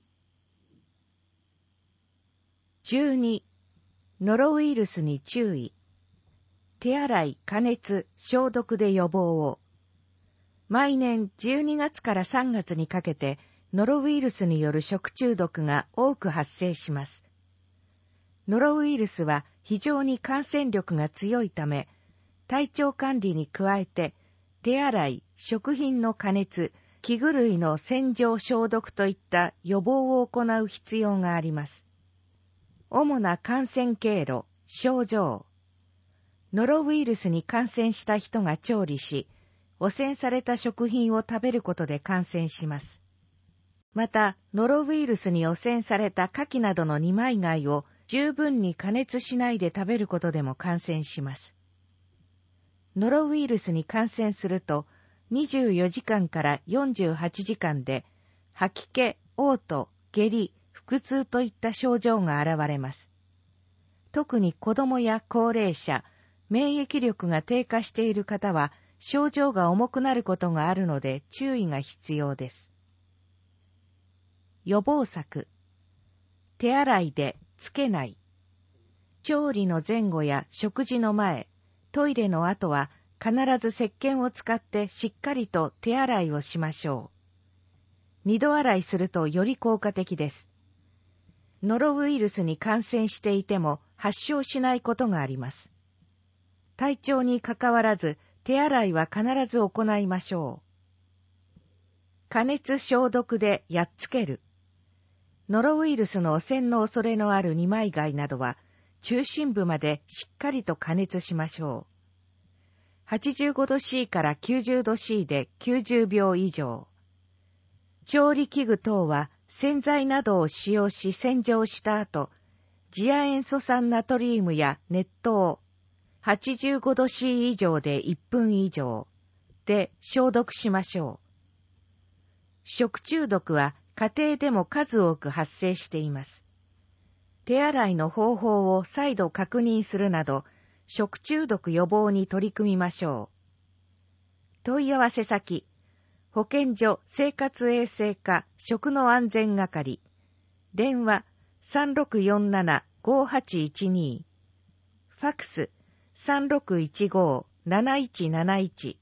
じゅうに. ノロウイルスに注意。手洗い、加熱、消毒で予防を。毎年じゅうにがつからさんがつにかけてノロウイルスによる食中毒が多く発生します。ノロウイルスは非常に感染力が強いため、体調管理に加えて手洗い、食品の加熱、器具類の洗浄消毒といった予防を行う必要があります。主な感染経路、症状。ノロウイルスに感染した人が調理し、汚染された食品を食べることで感染します。また、ノロウイルスに汚染された牡蠣などの二枚貝を十分に加熱しないで食べることでも感染します。ノロウイルスに感染すると、にじゅうよじかんからよんじゅうはちじかんで、吐き気、嘔吐、下痢、腹痛といった症状が現れます。特に子供や高齢者、免疫力が低下している方は、症状が重くなることがあるので注意が必要です。予防策。手洗いでつけない。調理の前後や食事の前、トイレの後は必ず石鹸を使ってしっかりと手洗いをしましょう。二度洗いするとより効果的です。ノロウイルスに感染していても発症しないことがあります。体調にかかわらず、手洗いは必ず行いましょう。加熱消毒でやっつける。ノロウイルスの汚染の恐れのある二枚貝などは、中心部までしっかりと加熱しましょう。はちじゅうごど C からきゅうじゅうど C できゅうじゅうびょう以上。調理器具等は洗剤などを使用し洗浄した後、次亜塩素酸ナトリウムや熱湯、はちじゅうごど C 以上でいっぷん以上で消毒しましょう。食中毒は家庭でも数多く発生しています。手洗いの方法を再度確認するなど、食中毒予防に取り組みましょう。問い合わせ先、保健所生活衛生課食の安全係。電話 さんろくよんななごはちいちに。ファクスさんろくいちごなないちなないち。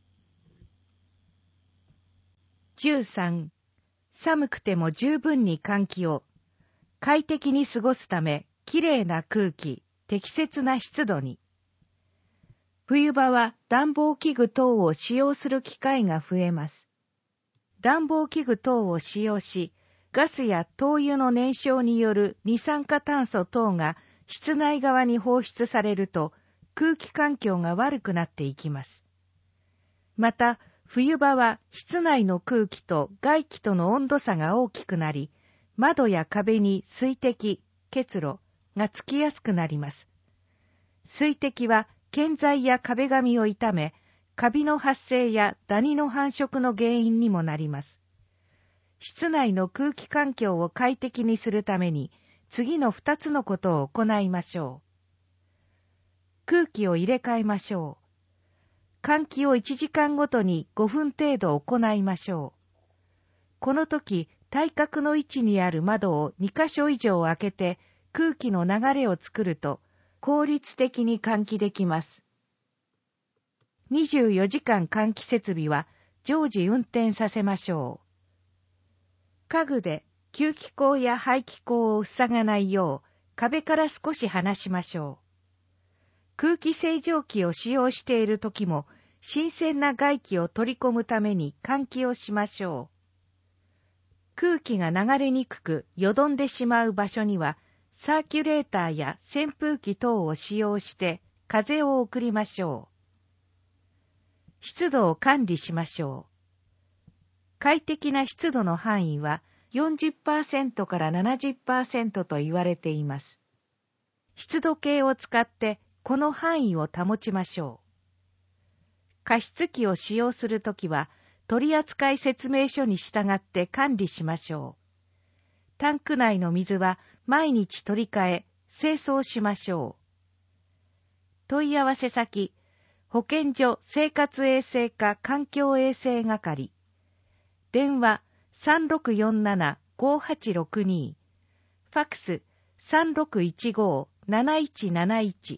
じゅうさん. 寒くても十分に換気を。快適に過ごすため、きれいな空気、適切な湿度に。冬場は暖房器具等を使用する機会が増えます。暖房器具等を使用し、ガスや灯油の燃焼による二酸化炭素等が室内側に放出されると、空気環境が悪くなっていきます。また、冬場は室内の空気と外気との温度差が大きくなり、窓や壁に水滴、結露がつきやすくなります。水滴は建材や壁紙を傷め、カビの発生やダニの繁殖の原因にもなります。室内の空気環境を快適にするために、次のふたつのことを行いましょう。空気を入れ替えましょう。換気をいちじかんごとにごふん程度行いましょう。この時、対角の位置にある窓をにかしょ以上開けて空気の流れを作ると効率的に換気できます。にじゅうよじかん換気設備は常時運転させましょう。家具で吸気口や排気口を塞がないよう壁から少し離しましょう。空気清浄機を使用している時も新鮮な外気を取り込むために換気をしましょう。空気が流れにくくよどんでしまう場所にはサーキュレーターや扇風機等を使用して風を送りましょう。湿度を管理しましょう。快適な湿度の範囲は よんじゅっパーセント から ななじゅっパーセント と言われています。湿度計を使ってこの範囲を保ちましょう。加湿器を使用するときは、取扱説明書に従って管理しましょう。タンク内の水は毎日取り替え、清掃しましょう。問い合わせ先、保健所生活衛生課環境衛生係。電話 さんろくよんななごはちろくに。ファックス さんろくいちごなないちなないち。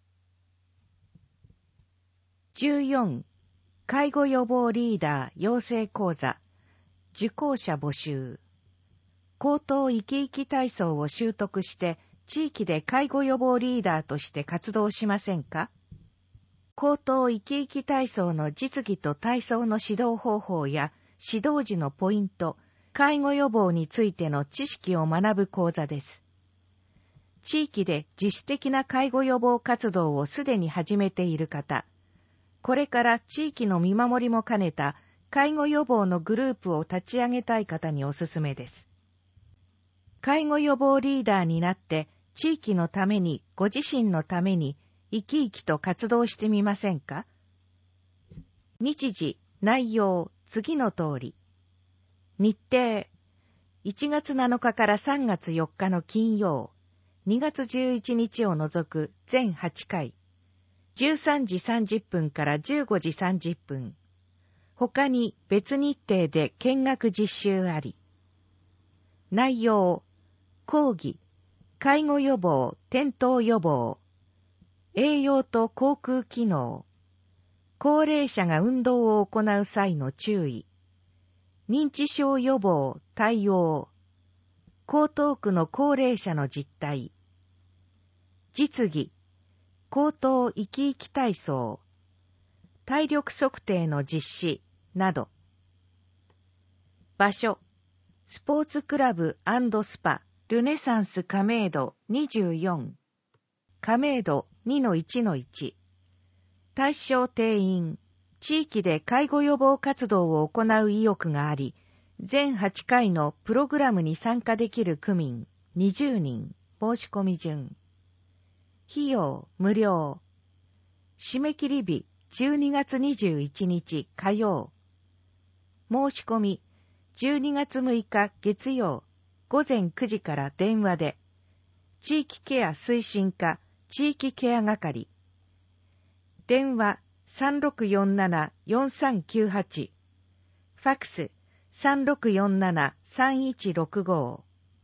じゅうよん. 介護予防リーダー養成講座受講者募集。口頭生き生き体操を習得して地域で介護予防リーダーとして活動しませんか？口頭生き生き体操の実技と体操の指導方法や指導時のポイント、介護予防についての知識を学ぶ講座です。地域で自主的な介護予防活動をすでに始めている方、これから地域の見守りも兼ねた介護予防のグループを立ち上げたい方におすすめです。介護予防リーダーになって地域のためにご自身のために生き生きと活動してみませんか？日時、内容、次の通り。日程、いちがつなのかからさんがつよっかの金曜、にがつじゅういちにちを除く全はちかい、じゅうさんじさんじゅっぷんからじゅうごじさんじゅっぷん。他に別日程で見学実習あり。内容、講義、介護予防、転倒予防、栄養と口腔機能、高齢者が運動を行う際の注意、認知症予防、対応、江東区の高齢者の実態、実技、口頭生き生き体操、体力測定の実施など。場所、スポーツクラブ&スパルネサンス亀戸にじゅうよん、亀戸 にのいちのいち。対象定員、地域で介護予防活動を行う意欲があり、全はちかいのプログラムに参加できる区民にじゅうにん、申し込み順。費用無料。締め切り日じゅうにがつにじゅういちにち火曜。申し込みじゅうにがつむいか月曜ごぜんくじから電話で。地域ケア推進課地域ケア係。電話 さんろくよんななよんさんきゅうはち。ファックス さんろくよんななさんいちろくご。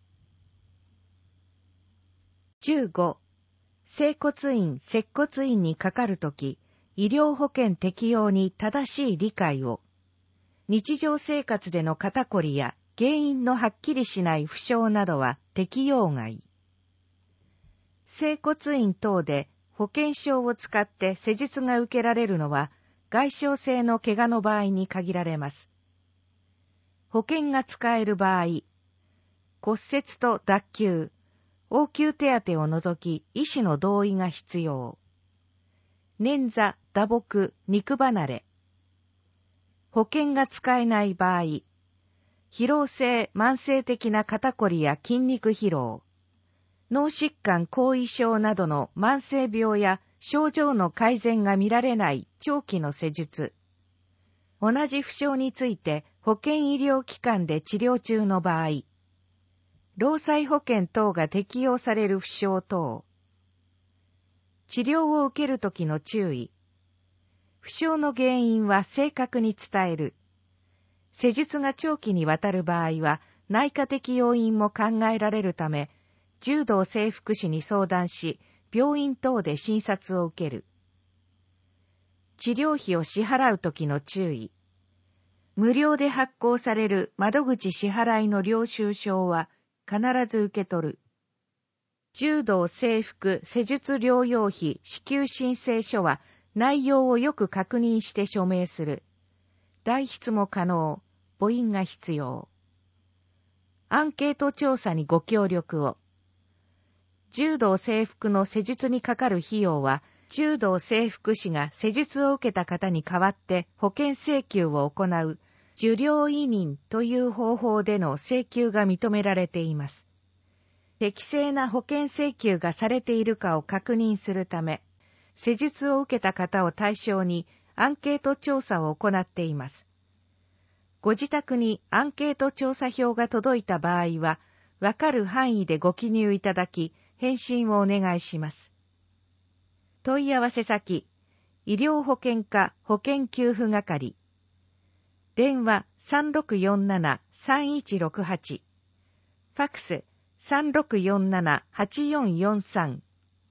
じゅうご. 整骨院、接骨院にかかるとき、医療保険適用に正しい理解を。日常生活での肩こりや原因のはっきりしない負傷などは適用外。整骨院等で保険証を使って施術が受けられるのは外傷性の怪我の場合に限られます。保険が使える場合、骨折と脱臼、応急手当を除き医師の同意が必要。捻挫、打撲、肉離れ。保険が使えない場合、疲労性慢性的な肩こりや筋肉疲労、脳疾患後遺症などの慢性病や症状の改善が見られない長期の施術。同じ負傷について保険医療機関で治療中の場合、労災保険等が適用される負傷等。治療を受けるときの注意。負傷の原因は正確に伝える。施術が長期にわたる場合は内科的要因も考えられるため、柔道整復師に相談し、病院等で診察を受ける。治療費を支払うときの注意。無料で発行される窓口支払いの領収書は必ず受け取る。柔道整復施術療養費支給申請書は内容をよく確認して署名する。代筆も可能。母印が必要。アンケート調査にご協力を。柔道整復の施術にかかる費用は柔道整復師が施術を受けた方に代わって保険請求を行う受領委任という方法での請求が認められています。適正な保険請求がされているかを確認するため、施術を受けた方を対象にアンケート調査を行っています。ご自宅にアンケート調査票が届いた場合は、わかる範囲でご記入いただき、返信をお願いします。問い合わせ先、医療保険課保険給付係。電話 さんろくよんなな さんいちろくはち。ファックス さんろくよんなな はちよんよんさん。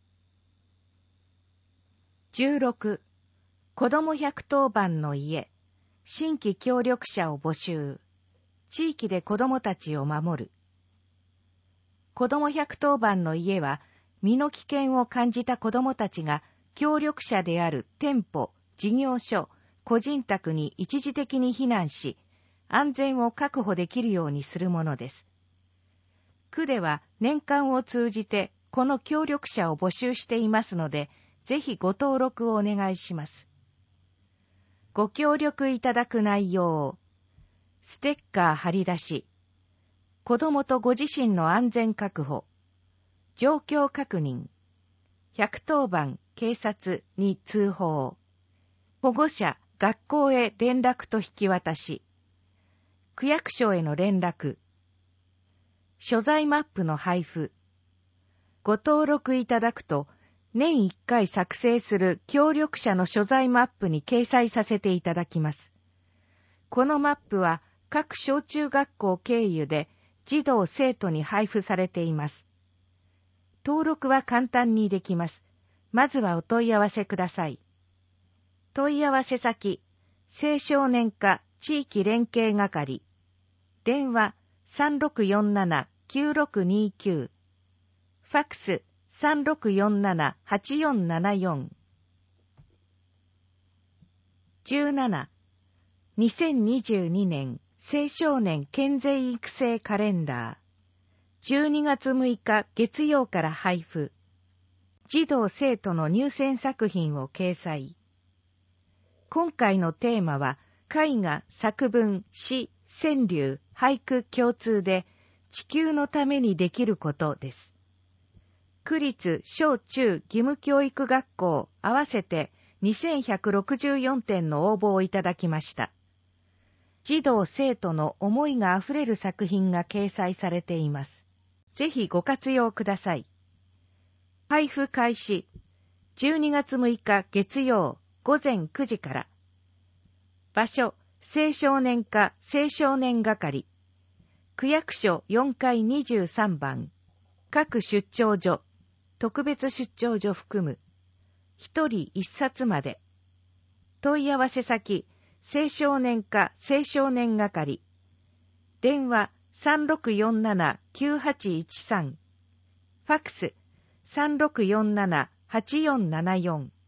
じゅうろく、子どもひゃくとおばんの家、新規協力者を募集。地域で子どもたちを守る。子どもひゃくとおばんの家は、身の危険を感じた子どもたちが協力者である店舗、事業所、個人宅に一時的に避難し、安全を確保できるようにするものです。区では年間を通じてこの協力者を募集していますので、ぜひご登録をお願いします。ご協力いただく内容、ステッカー貼り出し、子どもとご自身の安全確保、状況確認、ひゃくとおばん警察に通報、保護者学校へ連絡と引き渡し、区役所への連絡、所在マップの配布。ご登録いただくと、年いっかい作成する協力者の所在マップに掲載させていただきます。このマップは各小中学校経由で児童生徒に配布されています。登録は簡単にできます。まずはお問い合わせください。問い合わせ先、青少年課地域連携係。電話 さんろくよんなな きゅうろくにきゅう。ファックス さんろくよんなな はちよんななよん。じゅうなな、にせんにじゅうにねん青少年健全育成カレンダー。じゅうにがつむいか月曜から配布。児童生徒の入選作品を掲載。今回のテーマは、絵画、作文、詩、川柳、俳句共通で、地球のためにできることです。区立小中義務教育学校合わせてにせんひゃくろくじゅうよんてんの応募をいただきました。児童生徒の思いがあふれる作品が掲載されています。ぜひご活用ください。配布開始、じゅうにがつむいか月曜ごぜんくじから。場所、青少年課青少年係。区役所よんかいにじゅうさんばん。各出張所、特別出張所含む。一人一冊まで。問い合わせ先、青少年課青少年係。電話 さんろくよんなな きゅうはちいちさん。ファックス さんろくよんなな はちよんななよん。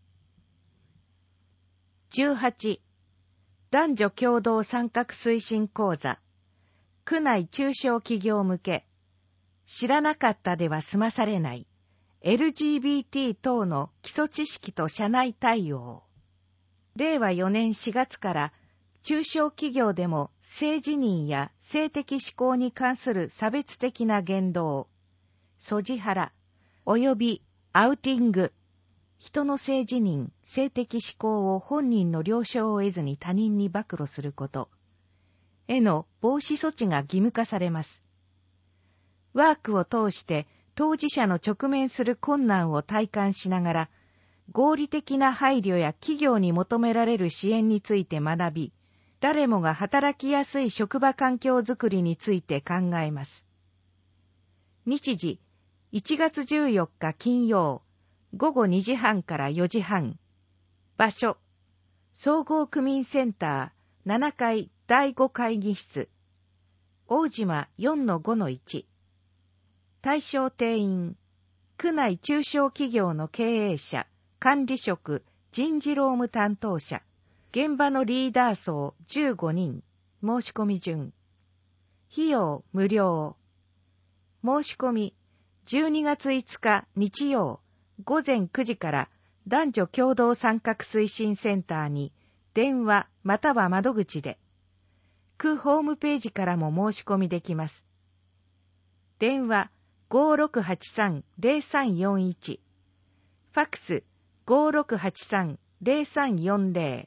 じゅうはち、男女共同参画推進講座。区内中小企業向け。知らなかったでは済まされない。エルジービーティー 等の基礎知識と社内対応。れいわよねんしがつから中小企業でも性自認や性的指向に関する差別的な言動、ソジハラ、およびアウティング、人の性自認、性的指向を本人の了承を得ずに他人に暴露すること、への防止措置が義務化されます。ワークを通して当事者の直面する困難を体感しながら、合理的な配慮や企業に求められる支援について学び、誰もが働きやすい職場環境づくりについて考えます。日時、いちがつじゅうよっか金曜、ごごにじはんからよじはん。場所、総合区民センターななかいだいご会議室。大島 よんのごのいち。対象定員、区内中小企業の経営者、管理職、人事労務担当者、現場のリーダー層じゅうごにん、申し込み順。費用無料。申し込み、じゅうにがついつか日曜、ごぜんくじから男女共同参画推進センターに電話または窓口で、区ホームページからも申し込みできます。電話 ごーろくはちさんゼロさんよんいち、ファックス ごーろくはちさんゼロさんよんゼロ。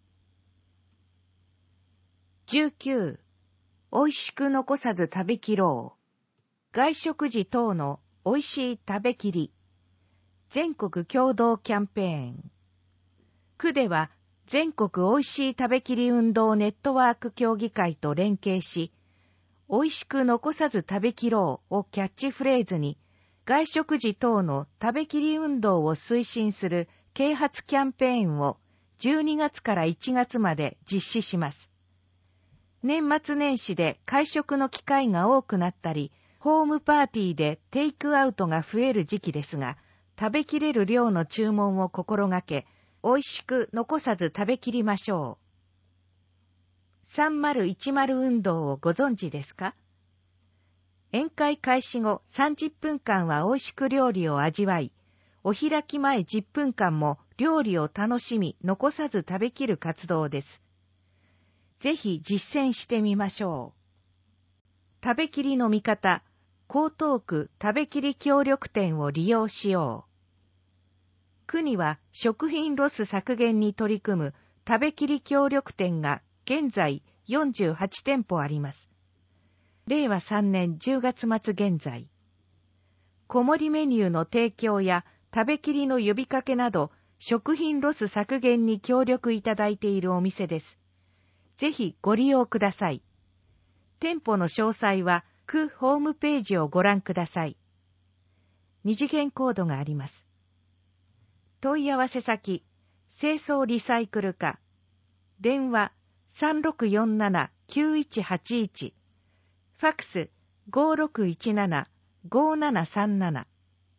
じゅうきゅう、おいしく残さず食べきろう。外食時等のおいしい食べきり。全国共同キャンペーン。区では全国おいしい食べきり運動ネットワーク協議会と連携し、おいしく残さず食べきろうをキャッチフレーズに、外食時等の食べきり運動を推進する啓発キャンペーンをじゅうにがつからいちがつまで実施します。年末年始で会食の機会が多くなったり、ホームパーティーでテイクアウトが増える時期ですが、食べきれる量の注文を心がけ、おいしく残さず食べきりましょう。さんまるいちまる運動をご存知ですか？宴会開始後さんじゅっぷんかんはおいしく料理を味わい、お開き前じゅっぷんかんも料理を楽しみ残さず食べきる活動です。ぜひ実践してみましょう。食べきりの味方、江東区食べきり協力店を利用しよう。区には食品ロス削減に取り組む食べきり協力店が現在よんじゅうはちてんぽあります。れいわさんねんじゅうがつまつ現在。小盛りメニューの提供や食べきりの呼びかけなど食品ロス削減に協力いただいているお店です。ぜひご利用ください。店舗の詳細は区ホームページをご覧ください。二次元コードがあります。問い合わせ先、清掃リサイクル課。電話 さんろくよんななきゅういちはちいち。ファックス ごーろくいちななごーななさんなな。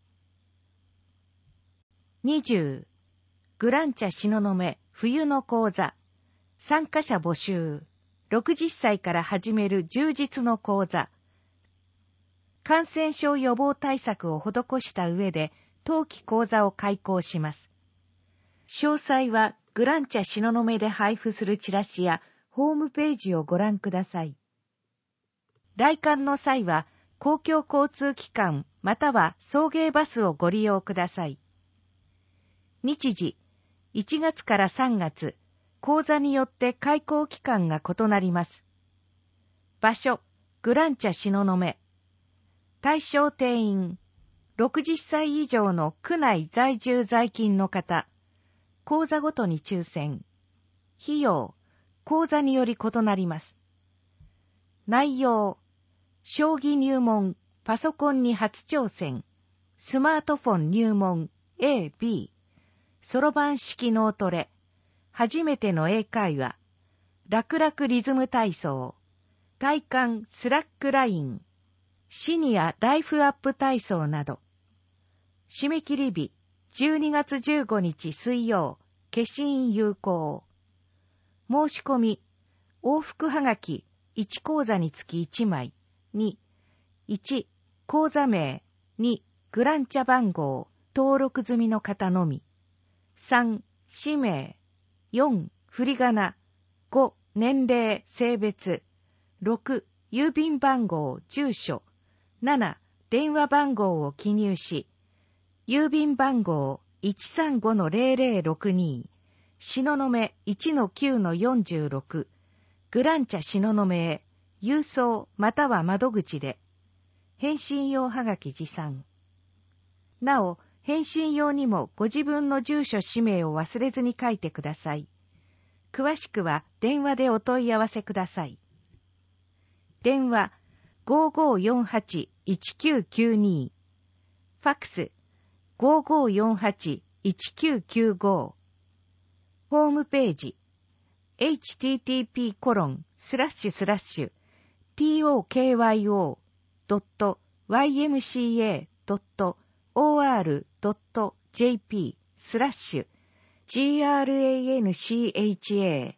にじゅう、グランチャ東雲冬の講座。参加者募集。ろくじゅっさいから始める充実の講座。感染症予防対策を施した上で、冬季講座を開講します。詳細はグランチャ東雲で配布するチラシやホームページをご覧ください。来館の際は公共交通機関または送迎バスをご利用ください。日時、いちがつからさんがつ、講座によって開講期間が異なります。場所、グランチャ東雲。対象定員、ろくじゅっさい以上の区内在住在勤の方。講座ごとに抽選。費用、講座により異なります。内容、将棋入門、パソコンに初挑戦、スマートフォン入門 エービー、そろばん式脳トレ、初めての英会話、楽々リズム体操、体幹スラックライン、シニアライフアップ体操など。締め切り日、じゅうにがつじゅうごにち水曜、消印有効。申し込み、往復はがきいち講座につきいちまい、に、いち、講座名、に、グランチャ番号、登録済みの方のみ、さん、氏名、よん、振り仮名、ご、年齢、性別、ろく、郵便番号、住所、なな、電話番号を記入し、郵便番号 いちさんごのゼロゼロろくに、東雲 いちのきゅうのよんじゅうろく、グランチャ東雲へ、郵送または窓口で、返信用はがき持参。なお、返信用にもご自分の住所氏名を忘れずに書いてください。詳しくは電話でお問い合わせください。電話 ごーごーよんはちいちきゅうきゅうに、ファックス ごーごーよんはちいちきゅうきゅうご、ホームページ エイチティーティーピーコロンスラッシュスラッシュトクドットワイエムシーエードットオーアールドットジェーピースラッシュ ジーアールエーエヌシーエイチエー。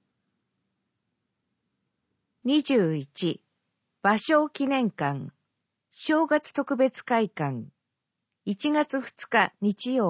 にじゅういち、芭蕉記念館正月特別会館いちがつふつか日曜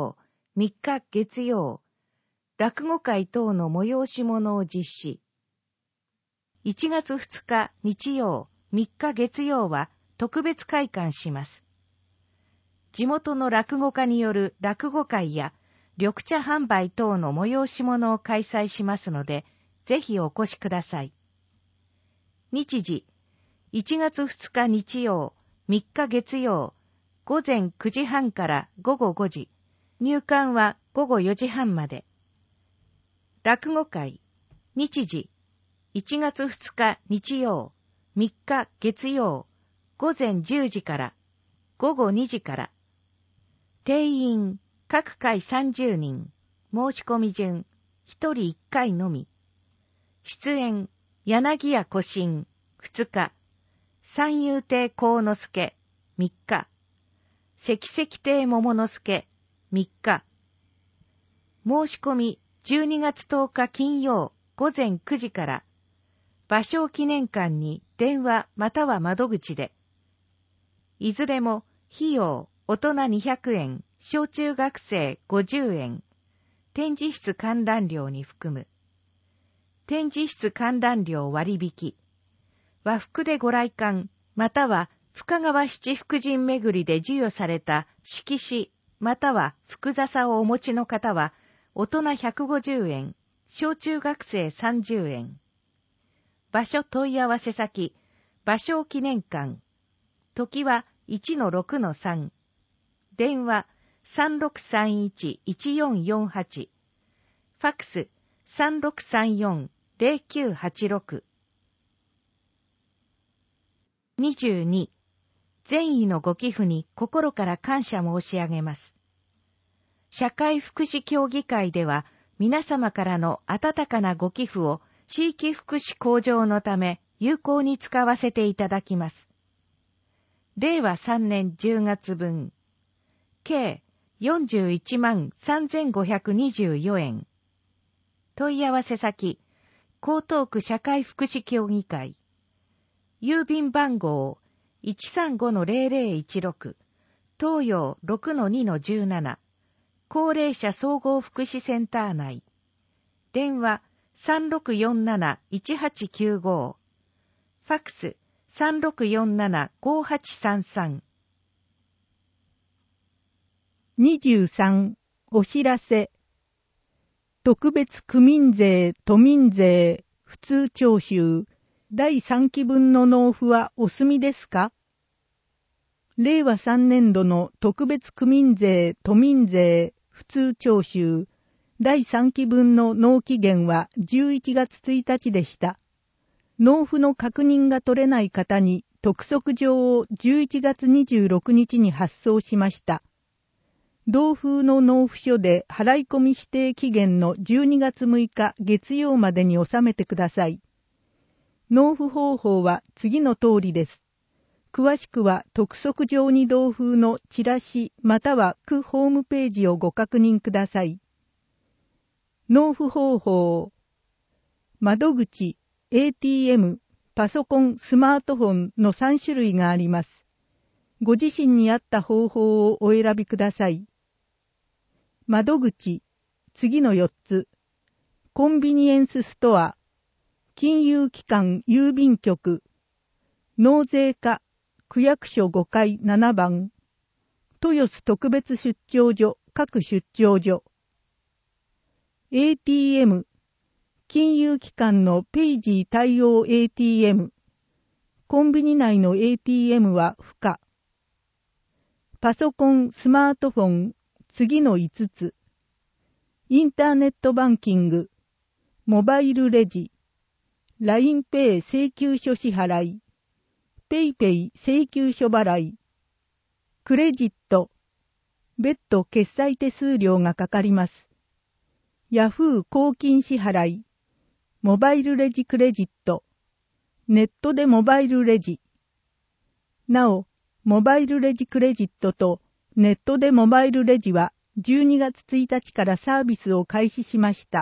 みっか月曜、落語会等の催し物を実施。いちがつふつか日曜、みっか月曜は特別開館します。地元の落語家による落語会や緑茶販売等の催し物を開催しますので、ぜひお越しください。日時、いちがつふつか日曜、みっか月曜、ごぜんくじはんからごごごじ、入館はごごよじはんまで。落語会、日時、いちがつふつか日曜、みっか月曜、ごぜんじゅうじからごごにじから。定員、各回さんじゅうにん、申し込み順、ひとりいっかいのみ。出演、柳家古新、ふつか、三遊亭幸之助、みっか、関石亭桃之助、みっか。申し込み、じゅうにがつとおか金曜、ごぜんくじから、芭蕉記念館に電話または窓口で。いずれも、費用、大人にひゃくえん、小中学生ごじゅうえん、展示室観覧料に含む。展示室観覧料割引。和服でご来館、または深川七福神巡りで授与された色紙、または福笹をお持ちの方は、大人ひゃくごじゅうえん、小中学生さんじゅうえん。場所問い合わせ先、芭蕉記念館。時はいちのろくのさん。電話 さんろくさんいちいちよんよんはち。ファックス さんろくさんよんゼロきゅうはちろく。にじゅうに. 善意のご寄付に心から感謝申し上げます。社会福祉協議会では皆様からの温かなご寄付を地域福祉向上のため有効に使わせていただきます。れいわさんねんじゅうがつ分、計よんじゅういちまんさんぜんごひゃくにじゅうよえん。問い合わせ先、江東区社会福祉協議会。郵便番号 いちさんごのゼロゼロいちろく、東洋 ろくのにのじゅうなな、高齢者総合福祉センター内。電話 さんろくよんなないちはちきゅうご。ファックス さんろくよんななごはちさんさん。 にじゅうさん. お知らせ。特別区民税、都民税、普通徴収、だいさんき分の納付はお済みですか？れいわさんねん度の特別区民税、都民税、普通徴収、だいさんき分の納期限はじゅういちがつついたちでした。納付の確認が取れない方に督促状をじゅういちがつにじゅうろくにちに発送しました。同封の納付書で払い込み指定期限のじゅうにがつむいか月曜までに納めてください。納付方法は次の通りです。詳しくは督促状に同封のチラシまたは区ホームページをご確認ください。納付方法。窓口、エーティーエム、パソコン、スマートフォンのさんしゅるいがあります。ご自身に合った方法をお選びください。窓口、次のよっつ。コンビニエンスストア、金融機関郵便局、納税課、区役所ごかいななばん、豊洲特別出張所、各出張所。エーティーエム、金融機関のペイジー対応 エーティーエム、コンビニ内の エーティーエム は不可。パソコン、スマートフォン、次のいつつ。インターネットバンキング、モバイルレジ、ラインペイ 請求書支払い、ペイペイ請求書払い、クレジット、別途決済手数料がかかります。ヤフー公金支払い、モバイルレジクレジット、ネットでモバイルレジ。なお、モバイルレジクレジットとネットでモバイルレジはじゅうにがつついたちからサービスを開始しました。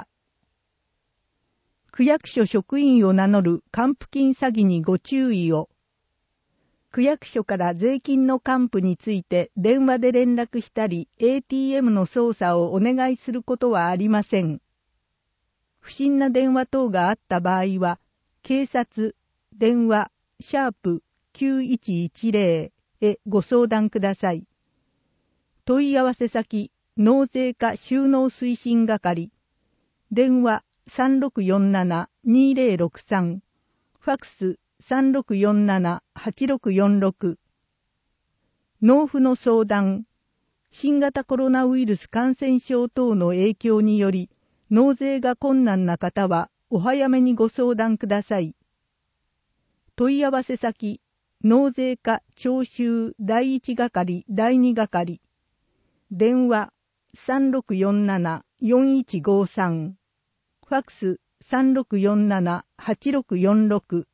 区役所職員を名乗る還付金詐欺にご注意を。 区役所から税金の還付について電話で連絡したり エーティーエム の操作をお願いすることはありません。不審な電話等があった場合は、警察、電話、シャープきゅういちいちゼロへご相談ください。問い合わせ先、納税課収納推進係、電話 さんろくよんななにゼロろくさん、ファクスさんろくよんななはちろくよんろく。納付の相談、新型コロナウイルス感染症等の影響により、納税が困難な方はお早めにご相談ください。問い合わせ先、納税課徴収第一係第二係、電話さんろくよんななよんいちごさん、ファクスさんろくよんななはちろくよんろく。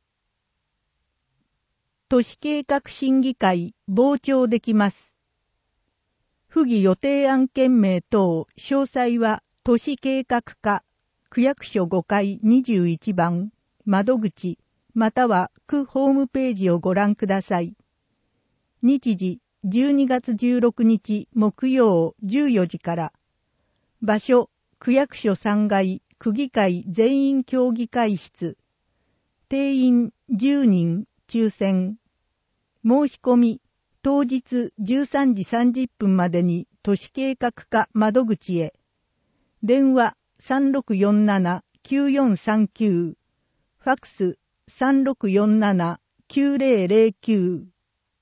都市計画審議会傍聴できます。不義予定案件名等詳細は都市計画課区役所ごかいにじゅういちばん窓口または区ホームページをご覧ください。日時じゅうにがつじゅうろくにち木曜じゅうよじから。場所区役所さんがい区議会全員協議会室。定員じゅうにん抽選。申し込み当日じゅうさんじさんじゅっぷんまでに都市計画課窓口へ。電話さんろくよんななきゅうよんさんきゅう、ファクスさんろくよんななきゅうゼロゼロきゅう。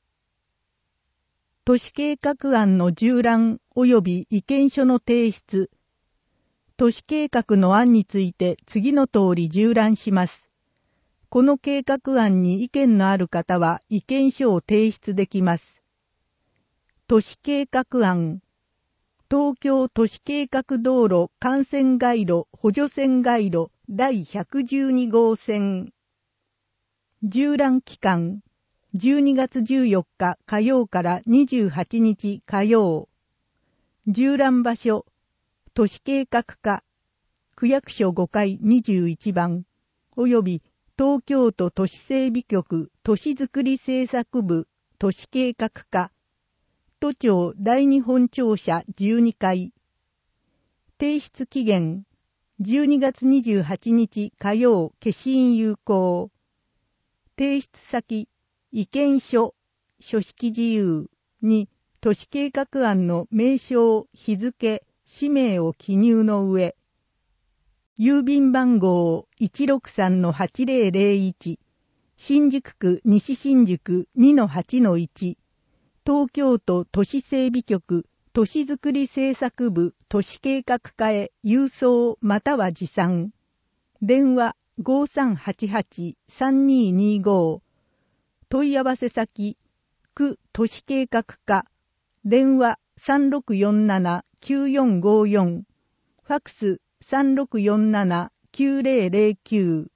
都市計画案の縦覧及び意見書の提出。都市計画の案について次の通り縦覧します。この計画案に意見のある方は意見書を提出できます。都市計画案。東京都市計画道路幹線街路補助線街路だいひゃくじゅうにごう線。縦覧期間。じゅうにがつじゅうよっか火曜からにじゅうはちにち火曜。縦覧場所。都市計画課。区役所ごかいにじゅういちばん。および東京都都市整備局都市づくり政策部都市計画課都庁第二本庁舎じゅうにかい。提出期限じゅうにがつにじゅうはちにち火曜消印有効。提出先意見書書式自由に都市計画案の名称日付氏名を記入の上。郵便番号 いちろくさんのはちゼロゼロいち 新宿区西新宿 にのはちのいち 東京都都市整備局都市づくり政策部都市計画課へ郵送または持参。電話ごさんはちはちさんににご。問い合わせ先区都市計画課電話さんろくよんななきゅうよんごよん、ファクスさんろくよんななきゅうゼロゼロきゅう。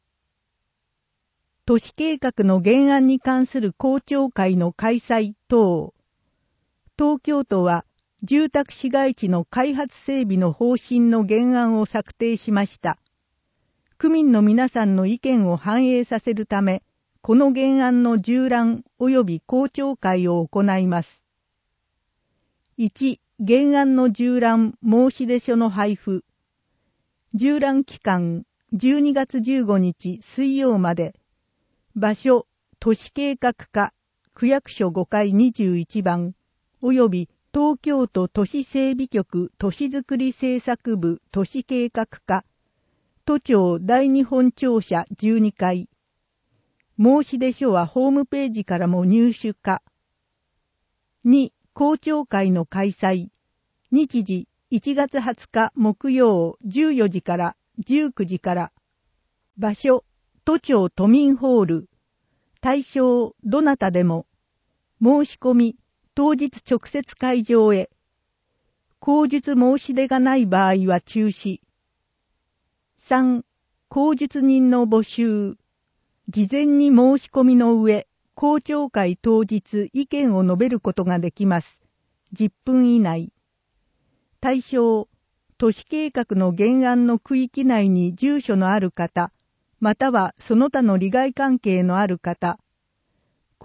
都市計画の原案に関する公聴会の開催等。東京都は住宅市街地の開発整備の方針の原案を策定しました。区民の皆さんの意見を反映させるため、この原案の縦覧及び公聴会を行います。いち. 原案の縦覧申出書の配布。縦覧期間じゅうにがつじゅうごにち水曜まで。場所都市計画課区役所ごかいにじゅういちばんおよび東京都都市整備局都市づくり政策部都市計画課都庁第二本庁舎じゅうにかい。申出書はホームページからも入手可。に. 公聴会の開催。日時いちがつはつか木曜じゅうよじからじゅうくじから。場所都庁都民ホール。対象どなたでも。申し込み当日直接会場へ。口述申し出がない場合は中止。さん. 口述人の募集。事前に申し込みの上、公聴会当日意見を述べることができます。じゅっぷん以内。対象、都市計画の原案の区域内に住所のある方、またはその他の利害関係のある方。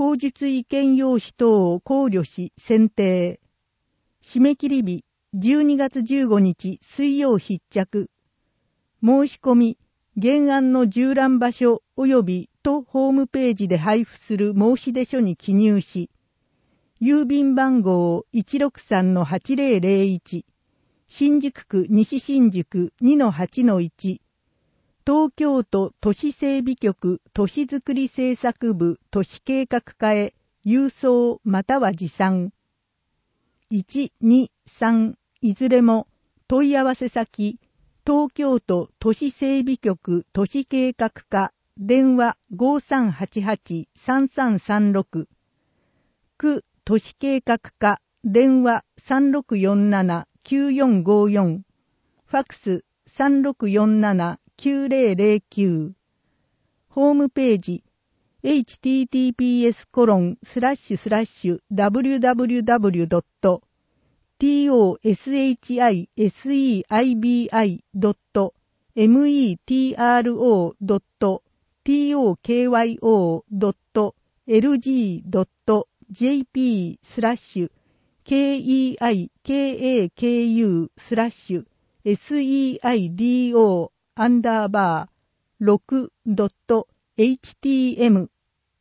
口述意見用紙等を考慮し選定。締め切り日じゅうにがつじゅうごにち水曜必着。申し込み、原案の従覧場所及び都ホームページで配布する申出書に記入し、郵便番号 いちろくさんのはちぜろぜろいち、新宿区西新宿 にのはちのいち、東京都都市整備局都市づくり政策部都市計画課へ郵送または持参。いち、に、さんいずれも問い合わせ先東京都都市整備局都市計画課電話 ごさんはちはちさんさんさんろく 区都市計画課電話 さんろくよんななきゅうよんごよん ファックス さんろくよんななきゅうぜろぜろきゅう ホームページ エイチティーティーピーエスコロンスラッシュスラッシュダブリューダブリューダブリュードットトシシブイドットメトロドットトキヨドットエルジードットジェーピースラッシュケーイーアイケーエーケーユースラッシュエスイーアイディーオーアンダーバーろくドットエイチティーエム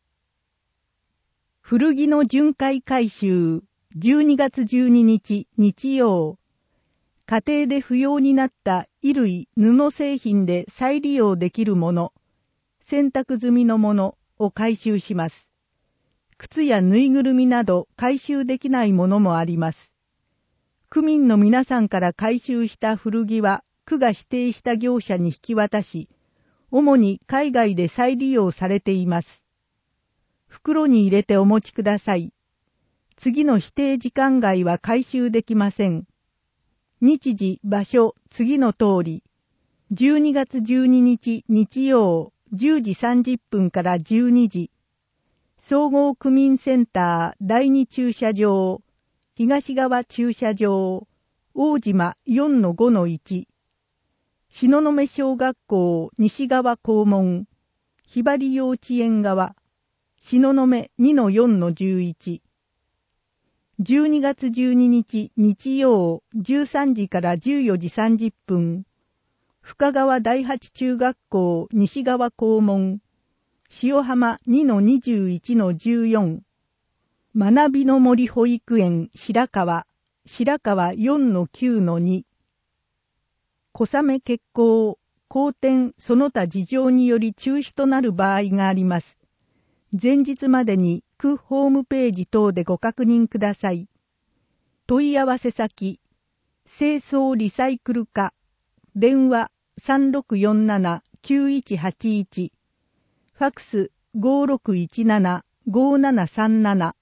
古着の巡回回収じゅうにがつじゅうににち日曜。家庭で不要になった衣類布製品で再利用できるもの、洗濯済みのものを回収します。靴やぬいぐるみなど回収できないものもあります。区民の皆さんから回収した古着は区が指定した業者に引き渡し、主に海外で再利用されています。袋に入れてお持ちください。次の指定時間外は回収できません。日時、場所、次の通り。じゅうにがつじゅうににち日曜、じゅうじさんじゅっぷんからじゅうにじ。総合区民センターだいに駐車場、東側駐車場、大島 よんのごのいち。東雲小学校西側校門、ひばり幼稚園側、東雲 にのよんのじゅういち。じゅうにがつじゅうににち日曜じゅうさんじからじゅうよじさんじゅっぷん、深川第八中学校西側校門、塩浜 にのにじゅういちのじゅうよん、学びの森保育園白川、白川 よんのきゅうのに、小雨欠航、荒天その他事情により中止となる場合があります。前日までに区ホームページ等でご確認ください。問い合わせ先、清掃リサイクル課、電話 さんろくよんななきゅういちはちいち、ファックス ごろくいちななごななさんなな。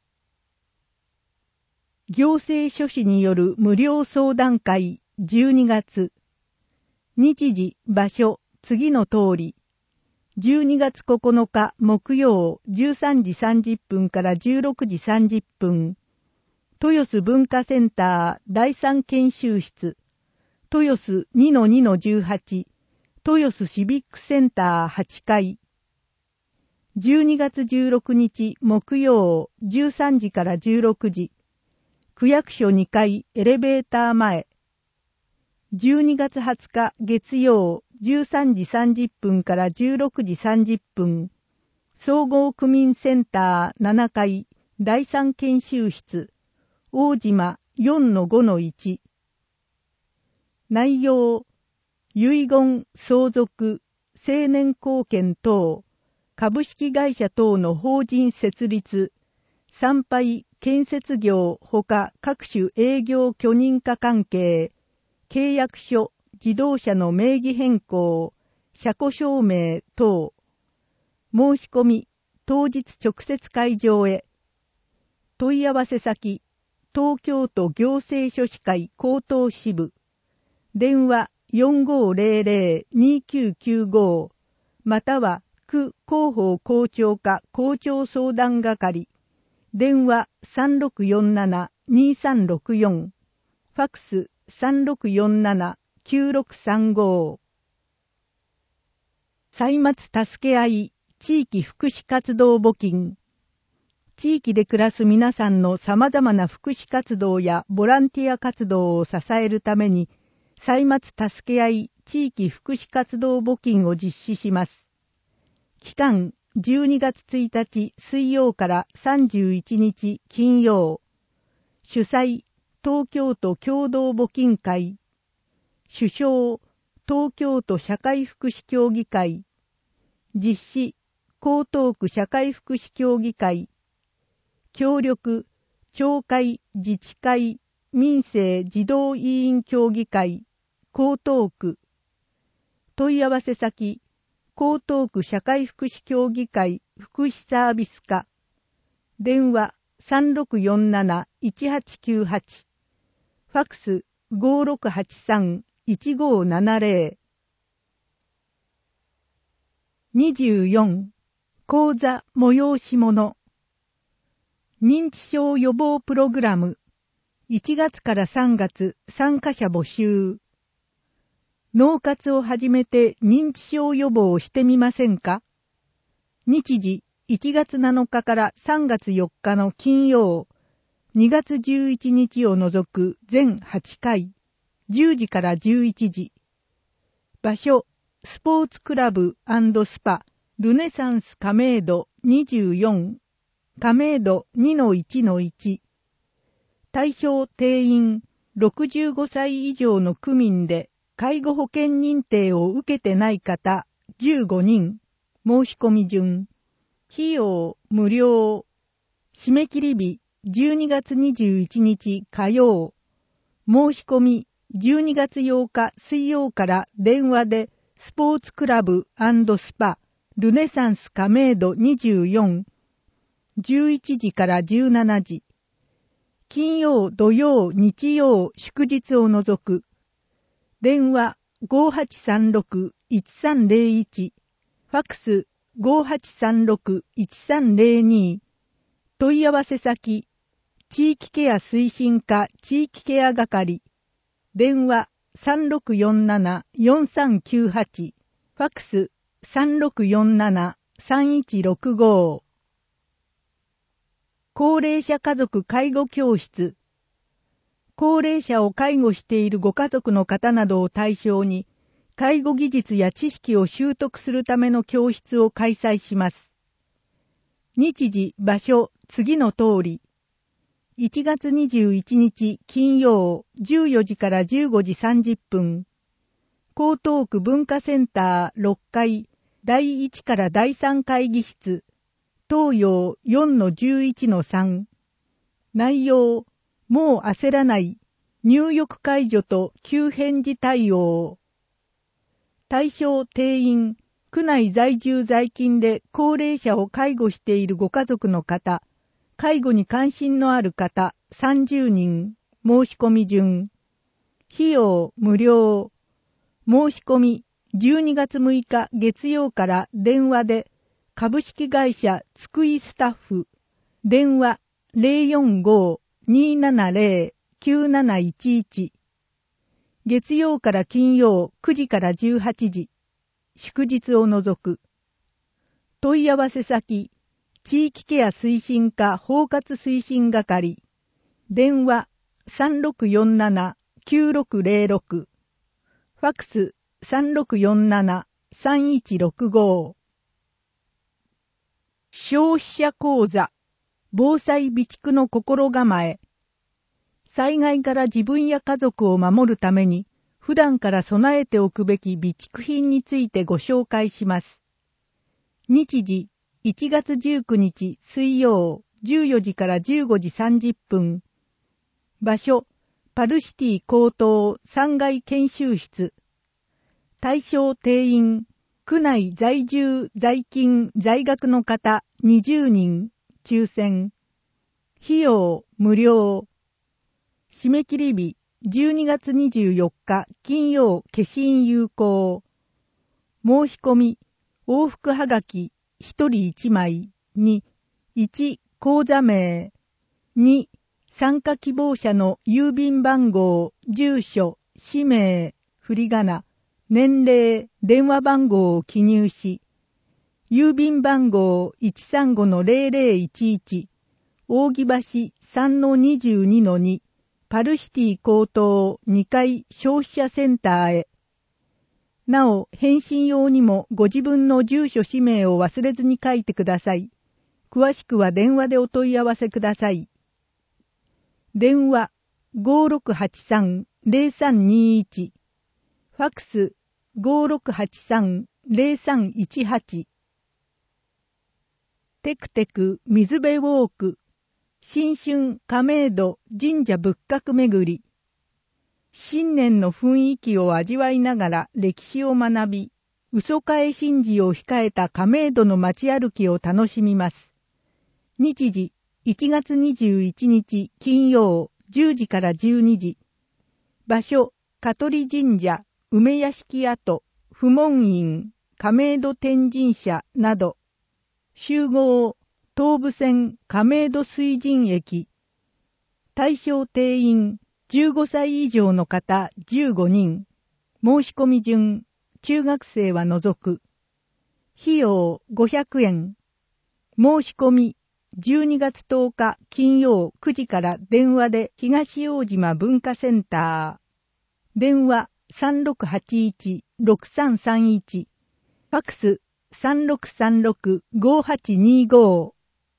行政書士による無料相談会じゅうにがつ。日時、場所、次の通り。じゅうにがつここのか木曜じゅうさんじさんじゅっぷんからじゅうろくじさんじゅっぷん、豊洲文化センターだいさん研修室、豊洲 にのにのじゅうはち、豊洲シビックセンターはちかい。じゅうにがつじゅうろくにち木曜じゅうさんじからじゅうろくじ、区役所にかいエレベーター前。じゅうにがつはつか月曜じゅうさんじさんじゅっぷんからじゅうろくじさんじゅっぷん、総合区民センターななかいだいさん研修室、大島 よんのごのいち。内容、遺言、相続、成年後見等、株式会社等の法人設立、参拝、建設業ほか各種営業許認可関係、契約書、自動車の名義変更、車庫証明等。申し込み、当日直接会場へ。問い合わせ先、東京都行政書士会高等支部。電話 よんごーぜろぜろにきゅうきゅうご または区広報校長課校長相談係。電話 さんろくよんななにさんろくよん、ファックス さんろくよんななきゅうろくさんご。歳末助け合い地域福祉活動募金。 地域で暮らす皆さんの様々な福祉活動やボランティア活動を支えるために、歳末助け合い地域福祉活動募金を実施します。期間じゅうにがつついたち水曜からさんじゅういちにち金曜。主催東京都共同募金会。主将東京都社会福祉協議会。実施江東区社会福祉協議会。協力町会自治会民生児童委員協議会江東区。問い合わせ先江東区社会福祉協議会福祉サービス課。電話 さんろくよんなないちはちきゅうはち。ファックス ごろくはちさんいちごななぜろ。にじゅうよん講座催し物。認知症予防プログラム。いちがつからさんがつ参加者募集。脳活を始めて認知症予防をしてみませんか？日時いちがつなのかからさんがつよっかの金曜、にがつじゅういちにちを除く全はちかい、じゅうじからじゅういちじ。場所、スポーツクラブ&スパ、ルネサンス亀戸にじゅうよん、亀戸 にのいちのいち。対象定員ろくじゅうごさい以上の区民で介護保険認定を受けてない方じゅうごにん。申し込み順。費用無料。締め切り日じゅうにがつにじゅういちにち火曜。申し込みじゅうにがつようか水曜から電話でスポーツクラブ&スパルネサンス亀戸にじゅうよん。じゅういちじからじゅうしちじ。金曜、土曜、日曜、祝日を除く。電話 ごはちさんろくいちさんぜろいち。ファックス ごはちさんろくいちさんぜろに。問い合わせ先、地域ケア推進課地域ケア係。電話 さんろくよんななよんさんきゅうはち。ファックス さんろくよんななさんいちろくご。高齢者家族介護教室。高齢者を介護しているご家族の方などを対象に、介護技術や知識を習得するための教室を開催します。日時、場所、次の通り。いちがつにじゅういちにち金曜じゅうよじからじゅうごじさんじゅっぷん。江東区文化センターろっかいだいいちからだいさん会議室。東洋 よんのじゅういちのさん。内容、もう焦らない。入浴介助と急変時対応。対象定員、区内在住在勤で高齢者を介護しているご家族の方、介護に関心のある方さんじゅうにん。申し込み順。費用無料。申し込みじゅうにがつむいか月曜から電話で株式会社つくいスタッフ。電話 ぜろよんごにーななぜろきゅうなないちいち。月曜から金曜くじからじゅうはちじ。祝日を除く。問い合わせ先、地域ケア推進課包括推進係。電話 さんろくよんななきゅうろくぜろろく。ファックス さんろくよんななさんいちろくご。消費者講座、防災備蓄の心構え。災害から自分や家族を守るために、普段から備えておくべき備蓄品についてご紹介します。日時、いちがつじゅうくにち水曜、じゅうよじからじゅうごじさんじゅっぷん。場所、パルシティ高等さんがい研修室。対象定員、区内在住、在勤、在学の方にじゅうにん、抽選。費用無料。締め切り日じゅうにがつにじゅうよっか金曜消印有効。申し込み往復はがきひとりいちまいに、いち口座名、に参加希望者の郵便番号、住所、氏名、振り仮名、年齢、電話番号を記入し、郵便番号 いちさんごのぜろぜろいちいち扇橋 さんのにじゅうにのに パルシティ高等にかい消費者センターへ。なお、返信用にもご自分の住所氏名を忘れずに書いてください。詳しくは電話でお問い合わせください。電話 ごーろくはちさんのぜろさんにいち、ファックス ごーろくはちさんのぜろさんいちはち。テクテク水辺ウォーク、新春亀戸神社仏閣巡り。新年の雰囲気を味わいながら歴史を学び、嘘替え神事を控えた亀戸の街歩きを楽しみます。日時いちがつにじゅういちにち金曜じゅうじからじゅうにじ。場所香取神社、梅屋敷跡、不門院、亀戸天神社など。集合東武線亀戸水神駅。対象定員じゅうごさい以上の方じゅうごにん。申し込み順、中学生は除く。費用ごひゃくえん。申し込みじゅうにがつとおか金曜くじから電話で東大島文化センター。電話 さんろくはちいちろくさんさんいち。ファックス さんろくさんろくごはちにご。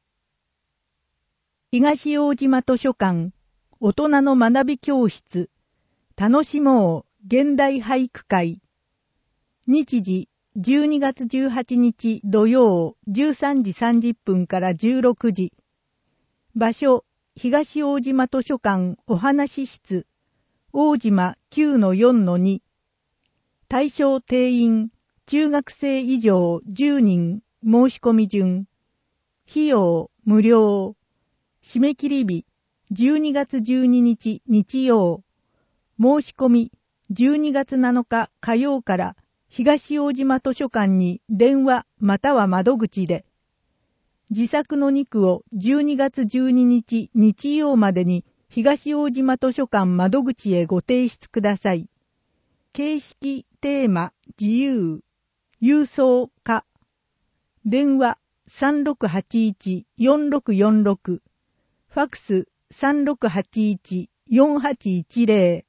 東大島図書館大人の学び教室、楽しもう現代俳句会。日時じゅうにがつじゅうはちにち土曜じゅうさんじさんじゅっぷんからじゅうろくじ。場所東大島図書館お話室、大島 きゅうのよんのに。対象定員中学生以上じゅうにん。申し込み順。費用無料。締め切り日じゅうにがつじゅうににち日曜。申し込みじゅうにがつなのか火曜から東大島図書館に電話または窓口で。自作の肉をじゅうにがつじゅうににち日曜までに東大島図書館窓口へご提出ください。形式、テーマ、自由、郵送か。電話 さんろくはちいちよんろくよんろく。ファックスさんろくはちいちよんはちいちぜろ。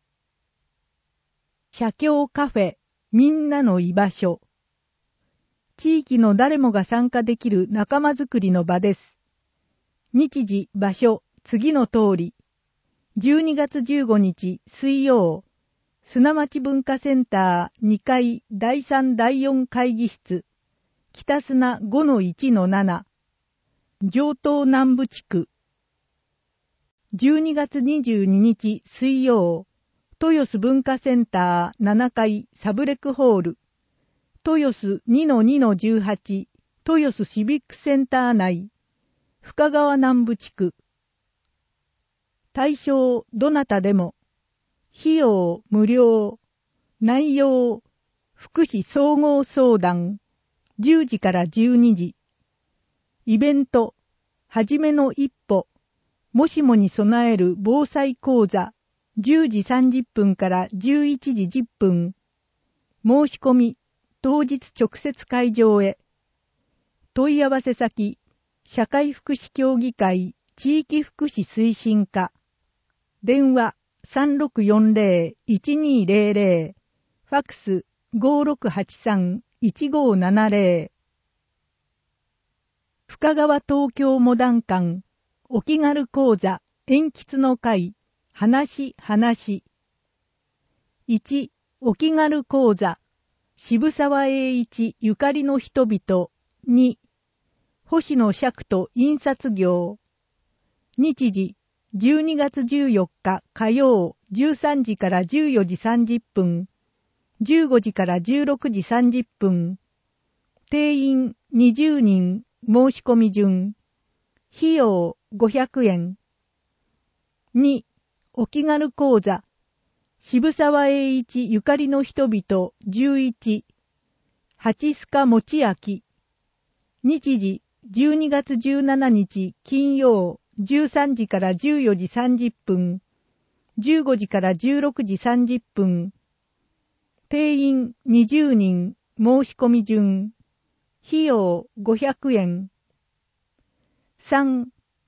写経カフェみんなの居場所。地域の誰もが参加できる仲間づくりの場です。日時場所次の通り。じゅうにがつじゅうごにち水曜、砂町文化センターにかいだいさんだいよん会議室、北砂 ごのいちのなな、上東南部地区。じゅうにがつにじゅうににち水曜、豊洲文化センターななかいサブレクホール、豊洲 にのにのじゅうはち、豊洲シビックセンター内、深川南部地区。対象どなたでも。費用無料。内容福祉総合相談。じゅうじからじゅうにじ。イベントはじめの一歩。もしもに備える防災講座。じゅうじさんじゅっぷんからじゅういちじじゅっぷん。申し込み当日直接会場へ。問い合わせ先社会福祉協議会地域福祉推進課。電話 さんろくよんぜろいちにぜろぜろ。ファックス ごーろくはちさんいちごななぜろ。深川東京モダン館お気軽講座鉛筆の会話話。いちお気軽講座渋沢栄一ゆかりの人々。に星野釈と印刷業。日時じゅうにがつじゅうよっか火曜じゅうさんじからじゅうよじさんじゅっぷん、じゅうごじからじゅうろくじさんじゅっぷん。定員にじゅうにん。申し込み順。費用ごひゃくえん。にお気軽講座渋沢栄一ゆかりの人々じゅういち、八須賀持明。日時じゅうにがつじゅうしちにち金曜じゅうさんじからじゅうよじさんじゅっぷん、じゅうごじからじゅうろくじさんじゅっぷん。定員にじゅうにん。申し込み順。費用ごひゃくえん。さん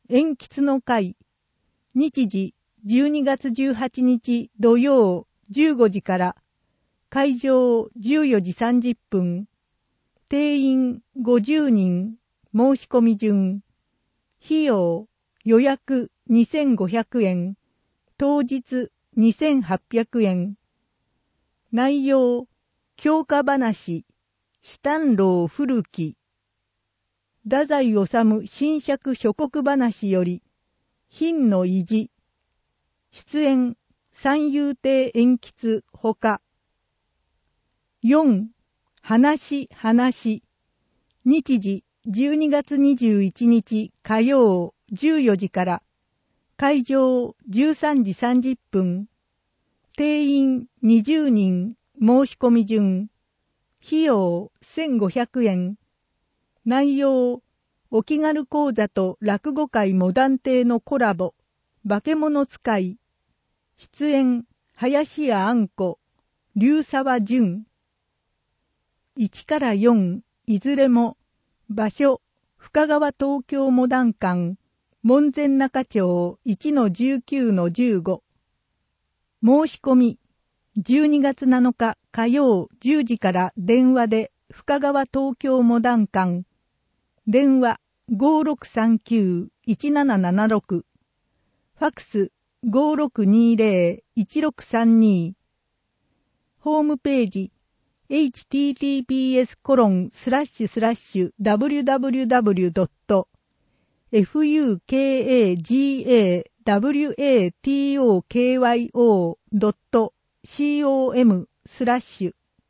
延吉の会。日時じゅうにがつじゅうはちにち土曜じゅうごじから、会場じゅうよじさんじゅっぷん、定員ごじゅうにん、申し込み順。費用、予約にせんごひゃくえん、当日にせんはっぴゃくえん。内容、狂歌話、紫檀楼古き。太宰治新釈諸国話より、品の意地。出演、三遊亭延吉ほか。よん. 話話。日時じゅうにがつにじゅういちにち火曜じゅうよじから、会場じゅうさんじさんじゅっぷん、定員にじゅうにん、申し込み順。費用せんごひゃくえん。内容、お気軽講座と落語会モダン亭のコラボ、化け物使い。出演、林家あんこ、龍沢淳。いちからよん、いずれも、場所、深川東京モダン館、門前仲町 いちのじゅうきゅうのじゅうご。申し込み、じゅうにがつなのか火曜じゅうじから電話で深川東京モダン館。電話 ごーろくさんきゅういちななななろく。ファクス ごーろくにぜろいちろくさんに。ホームページ エイチティーティーピーエスコロンスラッシュスラッシュダブリュダブリュダブリュドットエフユーケーエージーエーダブリュエーティーオーケーワイオードットコムスラッシュ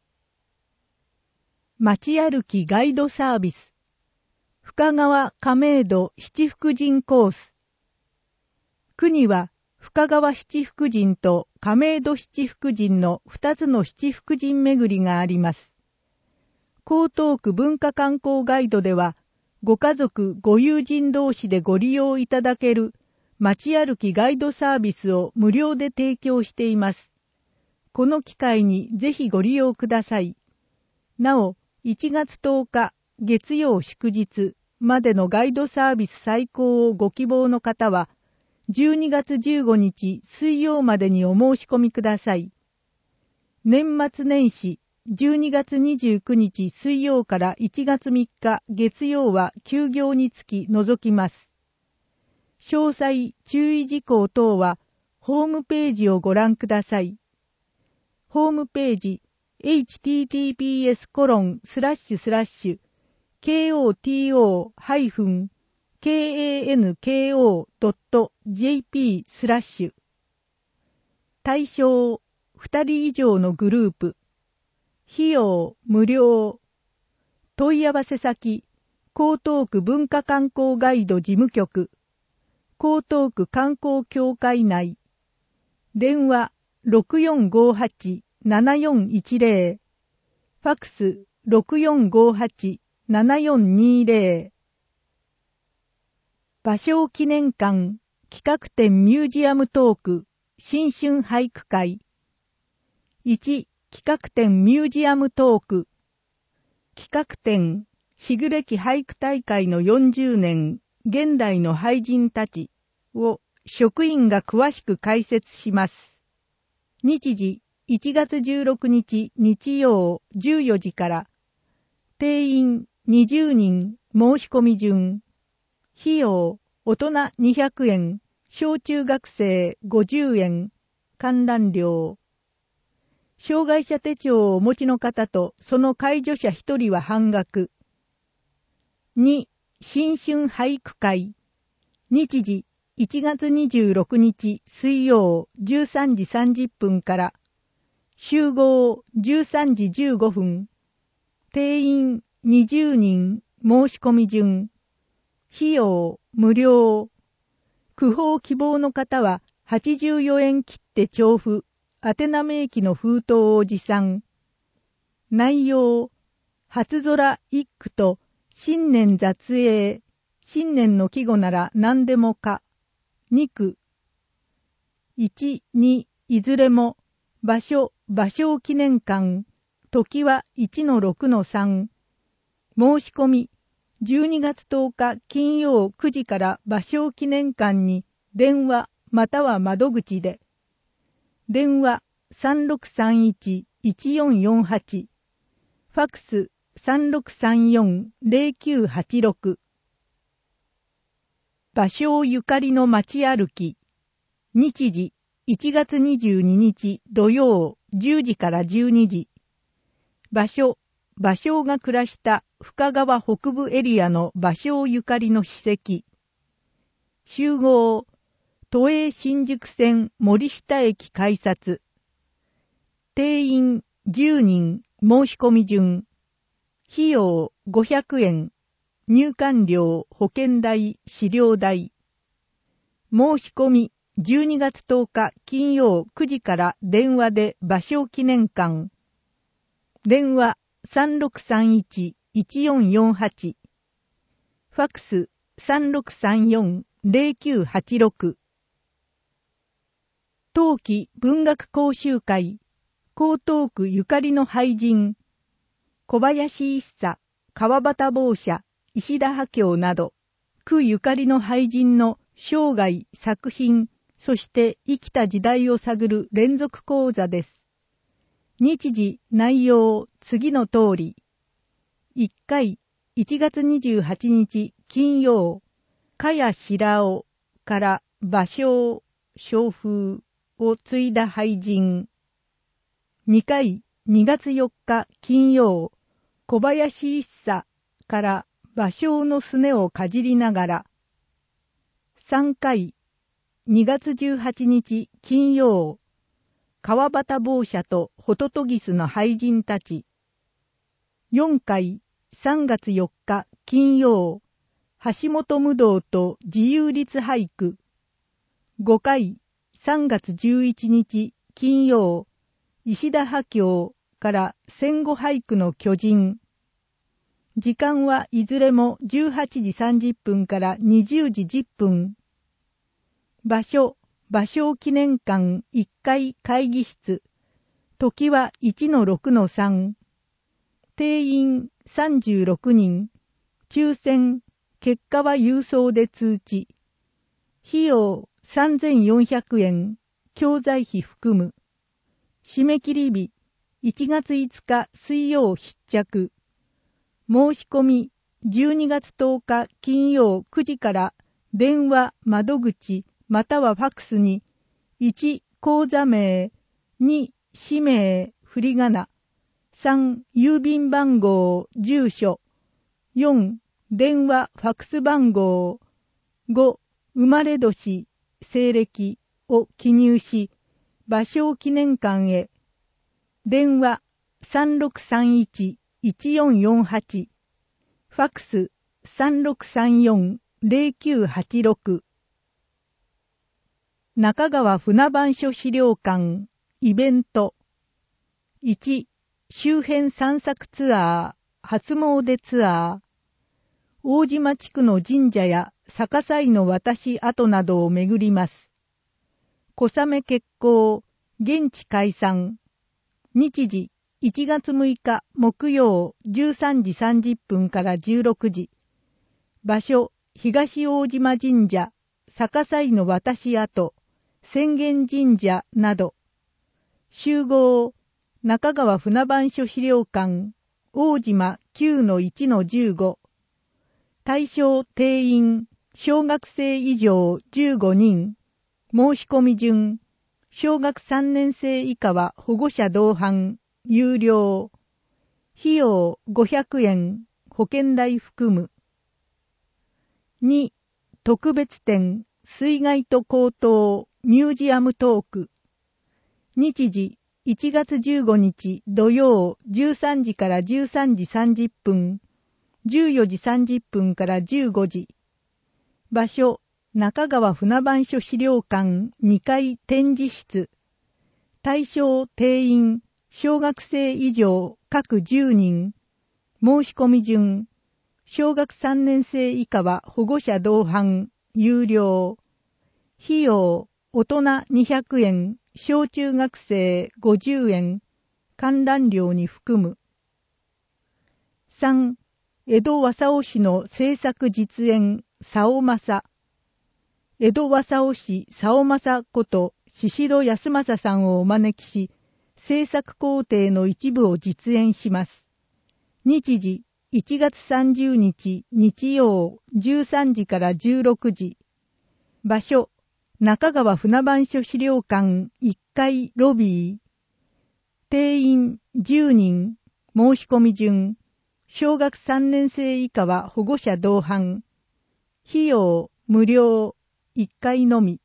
街歩きガイドサービス深川亀戸七福神コース。国は深川七福神と亀戸七福神の二つの七福神巡りがあります。江東区文化観光ガイドでは、ご家族ご友人同士でご利用いただける街歩きガイドサービスを無料で提供しています。この機会にぜひご利用ください。なお、いちがつとおか月曜祝日までのガイドサービス再考をご希望の方は、じゅうにがつじゅうごにち水曜までにお申し込みください。年末年始じゅうにがつにじゅうくにち水曜からいちがつみっか月曜は休業につき除きます。詳細注意事項等はホームページをご覧ください。ホームページ エイチティーティーピーエスコロンスラッシュスラッシュケーオーティーオーハイフンケーエーエヌケーオードットジェーピー スラッシュ対象ふたり以上のグループ費用無料問い合わせ先江東区文化観光ガイド事務局江東区観光協会内電話 ろくよんごはちななよんいちぜろ ファクス ろくよんごはちななよんにぜろ芭蕉記念館企画展ミュージアムトーク新春俳句会いち企画展ミュージアムトーク企画展しぐれき俳句大会のよんじゅうねん現代の俳人たちを職員が詳しく解説します。日時いちがつじゅうろくにち日曜じゅうよじから定員にじゅうにん申し込み順費用大人にひゃくえん小中学生ごじゅうえん観覧料障害者手帳をお持ちの方とその介助者ひとりは半額。に新春俳句会日時いちがつにじゅうろくにち水曜じゅうさんじさんじゅっぷんから集合じゅうさんじじゅうごふん定員にじゅうにん申し込み順費用無料句報希望の方ははちじゅうよえん切って調布宛名名義の封筒を持参内容初空一句と新年雑詠新年の季語なら何でもかに句いち、にいずれも場所芭蕉記念館時はいちのろくのさん申し込みじゅうにがつとおか金曜くじから芭蕉記念館に電話または窓口で、電話 さんろくさんいちいちよんよんはち、ファックス さんろくさんよんゼロきゅうはちろく。芭蕉ゆかりの街歩き。日時いちがつにじゅうににち土曜じゅうじからじゅうにじ。場所、芭蕉が暮らした深川北部エリアの芭蕉ゆかりの史跡。集合、都営新宿線森下駅改札。定員じゅうにん、申し込み順。費用ごひゃくえん。入館料、保険代、資料代。申し込みじゅうにがつとおか金曜くじから電話で芭蕉記念館。電話 さんろくさんいちいちよんよんはち。ファックス さんろくさんよんゼロきゅうはちろく。冬季文学講習会。江東区ゆかりの俳人。小林一茶、川端坊社、石田波郷など、区ゆかりの俳人の生涯、作品、そして生きた時代を探る連続講座です。日時、内容、次の通り。いっかい、いちがつにじゅうはちにち金曜、かや白尾から芭蕉、松風を継いだ俳人。にかい、にがつよっか金曜、小林一茶から芭蕉のすねをかじりながら。さんかい、にがつじゅうはちにち金曜、川端坊社とホトトギスの俳人たち。よんかい、さんがつよっか金曜、橋本無道と自由律俳句。ごかい、さんがつじゅういちにち金曜、石田波郷から戦後俳句の巨人。時間はいずれもじゅうはちじさんじゅっぷんからにじゅうじじゅっぷん。場所、芭蕉記念館いっかい会議室。時はいちのろくのさん。定員さんじゅうろくにん。抽選、結果は郵送で通知。費用さんぜんよんひゃくえん。教材費含む。締め切り日、いちがついつか水曜必着。申し込み、じゅうにがつとおか金曜くじから電話、窓口、またはファックスに、いち、口座名、に、氏名、振り仮名、さん、郵便番号、住所、よん、電話、ファックス番号、ご、生まれ年、西暦を記入し、芭蕉記念館へ。電話 さんろくさんいちいちよんよんはち。ファックス さんろくさんよんゼロきゅうはちろく。中川船番所資料館イベント。いち、周辺散策ツアー、初詣ツアー。大島地区の神社や逆さいの渡し跡などを巡ります。小雨決行、現地解散。日時、いちがつむいか木曜じゅうさんじさんじゅっぷんからじゅうろくじ。場所、東大島神社、逆さいの渡し跡、浅間神社など。集合、中川船番所資料館、大島 きゅうのいちのじゅうご。対象定員、小学生以上じゅうごにん。申し込み順、小学さんねん生以下は保護者同伴、有料。費用ごひゃくえん、保険代含む。に、特別展、水害と高騰、ミュージアムトーク。日時、いちがつじゅうごにち土曜じゅうさんじからじゅうさんじさんじゅっぷん、じゅうよじさんじゅっぷんからじゅうごじ。場所、中川船番所資料館にかい展示室。対象定員、小学生以上各じゅうにん。申し込み順、小学さんねん生以下は保護者同伴、有料。費用、大人にひゃくえん、小中学生ごじゅうえん、観覧料に含む。さん、 江戸正雄氏の制作実演、竿正。江戸正雄氏竿正こと宍戸康政さんをお招きし、制作工程の一部を実演します。日時、いちがつさんじゅうにち日曜じゅうさんじからじゅうろくじ。場所、中川船番所資料館いっかいロビー。定員じゅうにん、申し込み順。小学さんねん生以下は保護者同伴。費用無料、いっかいのみ。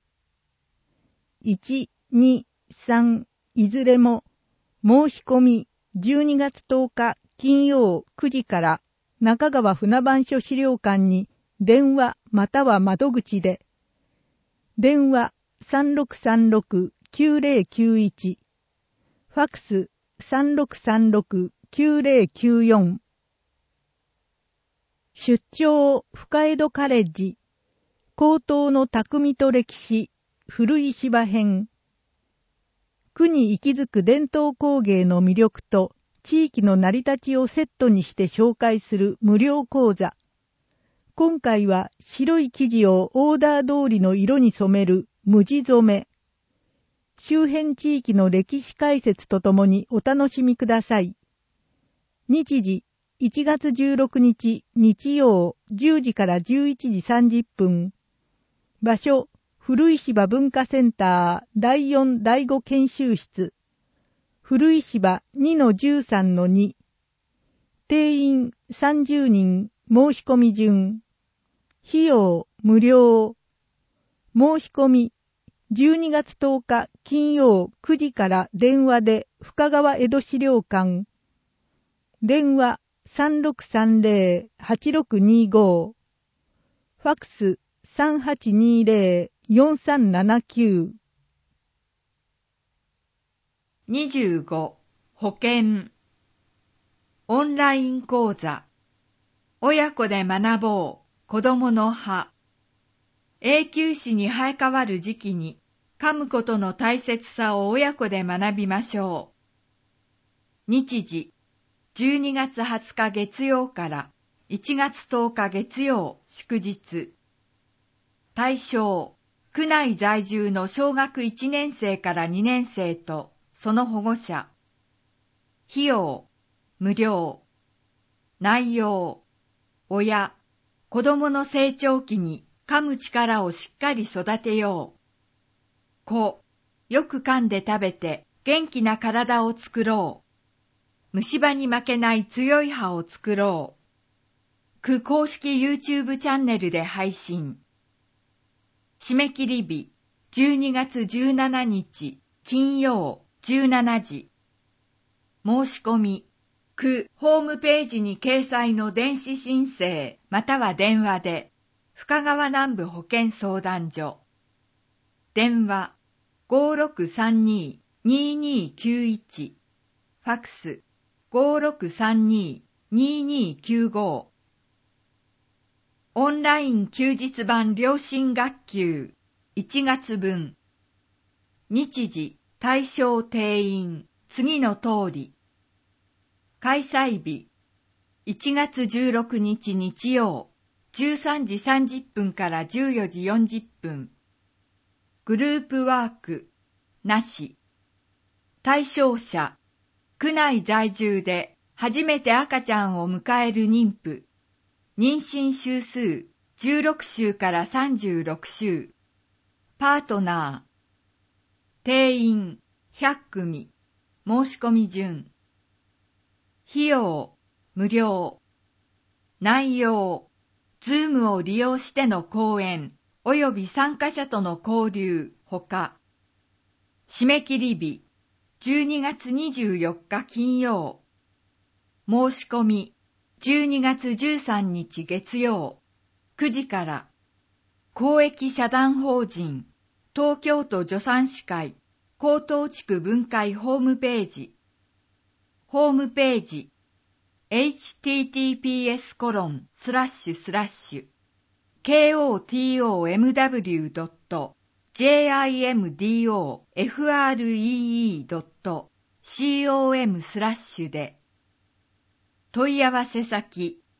いち、に、さん、いずれも申し込みじゅうにがつとおか金曜くじから中川船番所資料館に電話または窓口で。電話 さんろくさんろくきゅうぜろきゅういち、ファックス さんろくさんろくきゅうぜろきゅうよん。出張深江戸カレッジ、高等の匠と歴史、古い芝編。区に息づく伝統工芸の魅力と地域の成り立ちをセットにして紹介する無料講座。今回は白い生地をオーダー通りの色に染める無地染め。周辺地域の歴史解説とともにお楽しみください。日時、いちがつじゅうろくにち日曜じゅうじからじゅういちじさんじゅっぷん。場所、古い芝文化センターだいよんだいご研修室。古い芝 にのじゅうさんのに。定員さんじゅうにん、申し込み順。費用無料。申し込みじゅうにがつとおか金曜くじから電話で深川江戸資料館。電話 さんろくさんぜろはちろくにご。ファックス さんはちにぜろよんさんななきゅう。 にじゅうご、保険。オンライン講座。親子で学ぼう。子供の歯。永久歯に生え変わる時期に噛むことの大切さを親子で学びましょう。日時、じゅうにがつはつか月曜からいちがつとおか月曜祝日。対象、区内在住の小学いちねん生からにねん生とその保護者。費用、無料。内容、親、子供の成長期に噛む力をしっかり育てよう。子、よく噛んで食べて元気な体を作ろう。虫歯に負けない強い歯を作ろう。区公式 YouTube チャンネルで配信。締め切り日、じゅうにがつじゅうしちにち金曜じゅうしちじ。申し込み、区ホームページに掲載の電子申請または電話で、深川南部保健相談所。電話 ごーろくさんにーにーにーきゅういち。ファックス ごーろくさんにーにーにーきゅうご。オンライン休日版良心学級いちがつぶん。日時、対象定員、次の通り。開催日、いちがつじゅうろくにち日曜、じゅうさんじさんじゅっぷんからじゅうよじよんじゅっぷん。グループワーク、なし。対象者、区内在住で初めて赤ちゃんを迎える妊婦。妊娠週数じゅうろくしゅうからさんじゅうろくしゅう。パートナー。定員ひゃっくみ。申し込み順。費用無料。内容、ズームを利用しての講演及び参加者との交流ほか。締め切り日、じゅうにがつにじゅうよっか金曜。申し込み、じゅうにがつじゅうさんにち月曜、くじから。公益社団法人、東京都助産師会、江東地区分会ホームページ。ホームページ、エイチティーティーピーエスコロンスラッシュスラッシュケーオーティーオーエムダブリュードットジェイアイエムディーオーエフアールイーイードットコムスラッシュで問い合わせ先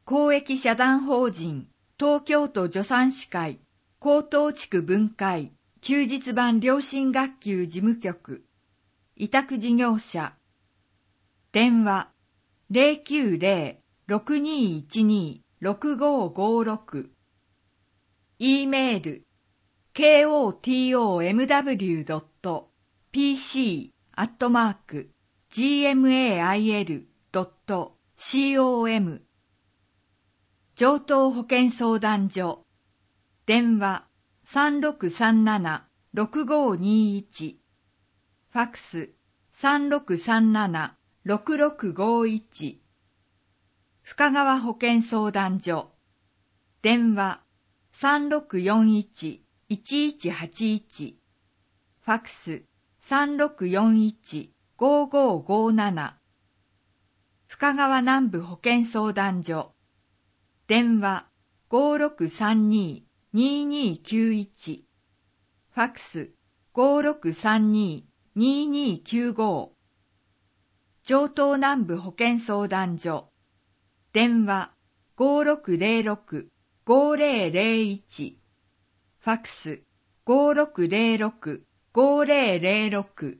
公益社団法人東京都助産師会江東地区分会休日版良心学級事務局委託事業者電話 ゼロきゅうゼロ ろくにいちに ろくごごろく E メール ケーオーティーオーエムダブリュードットピーシー アットマーク ジーエムエーアイエルドットコム 上東保健相談所電話 さんろくさんなな ろくごにいち ファックス さんろくさんなな ろくろくごいち 深川保健相談所電話 さんろくよんいち いちいちはちいち ファックス さんろくよんいち ごごごなな 深川南部保健相談所電話 ごろくさんに ににきゅういち ファックス ごろくさんに ににきゅうご 上東南部保健相談所電話 ごろくゼロろく ごゼロゼロいち ファックス ごろくゼロろく ごゼロゼロろく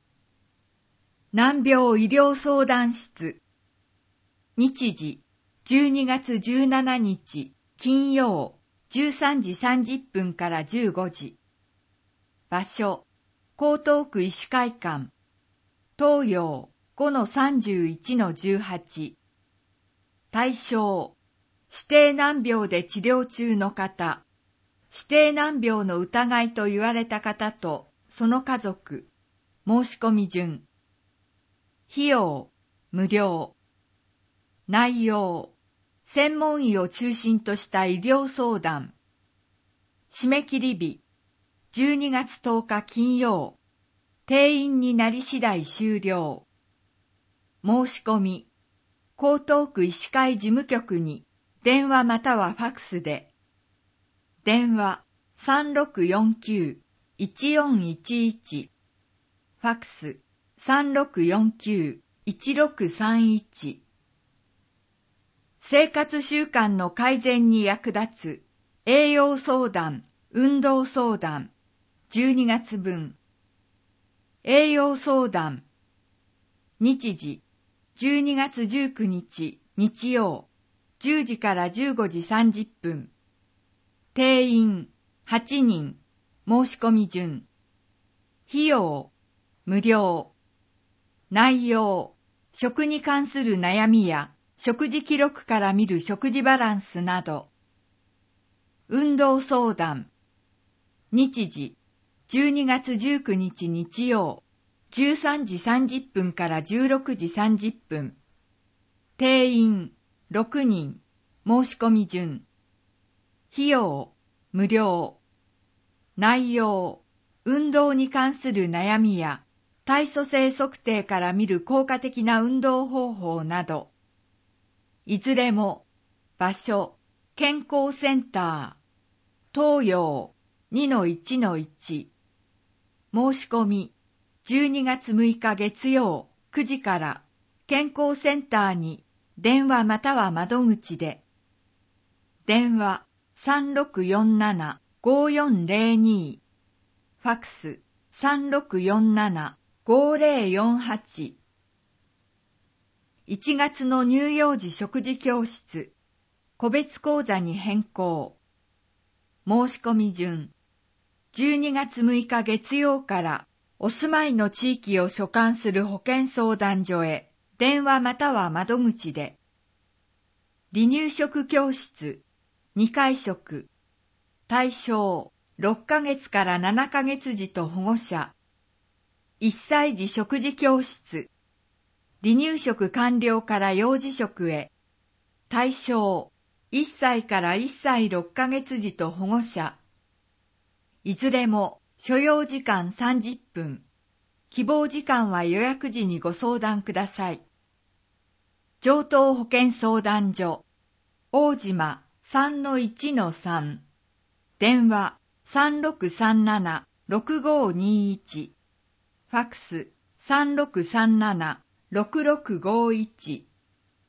難病医療相談室日時じゅうにがつじゅうしちにち金曜じゅうさんじさんじゅっぷんからじゅうごじ場所江東区医師会館東洋 ごのさんじゅういちのじゅうはち 対象指定難病で治療中の方指定難病の疑いと言われた方とその家族申し込み順費用無料内容専門医を中心とした医療相談締め切り日じゅうにがつとおか金曜定員になり次第終了申し込み江東区医師会事務局に電話またはファクスで電話 さんろくよんきゅう いちよんいちいち ファクス さんろくよんきゅう いちろくさんいち生活習慣の改善に役立つ栄養相談、運動相談じゅうにがつぶん栄養相談日時じゅうにがつじゅうくにち日曜じゅうじからじゅうごじさんじゅっぷん定員はちにん申し込み順費用無料内容食に関する悩みや食事記録から見る食事バランスなど運動相談日時じゅうにがつじゅうくにち日曜じゅうさんじさんじゅっぷんからじゅうろくじさんじゅっぷん定員ろくにん申し込み順費用無料内容運動に関する悩みや体組成測定から見る効果的な運動方法などいずれも場所健康センター東洋 にのいちのいち 申し込みじゅうにがつむいか月曜くじから健康センターに電話または窓口で電話 さんろくよんなな ごよんゼロに ファックス さんろくよんなな ごゼロよんはちいちがつの乳幼児食事教室個別講座に変更申し込み順じゅうにがつむいか月曜からお住まいの地域を所管する保健相談所へ電話または窓口で離乳食教室にかい食対象ろっかげつからななかげつ児と保護者いっさい児食事教室離乳食完了から幼児食へ対象いっさいからいっさいろっかげつ児と保護者いずれも所要時間さんじゅっぷん希望時間は予約時にご相談ください上東保健相談所大島 さんのいちのさん 電話 さんろくさんなな ろくごにいち ファックス さんろくさんなな ろくろくごいち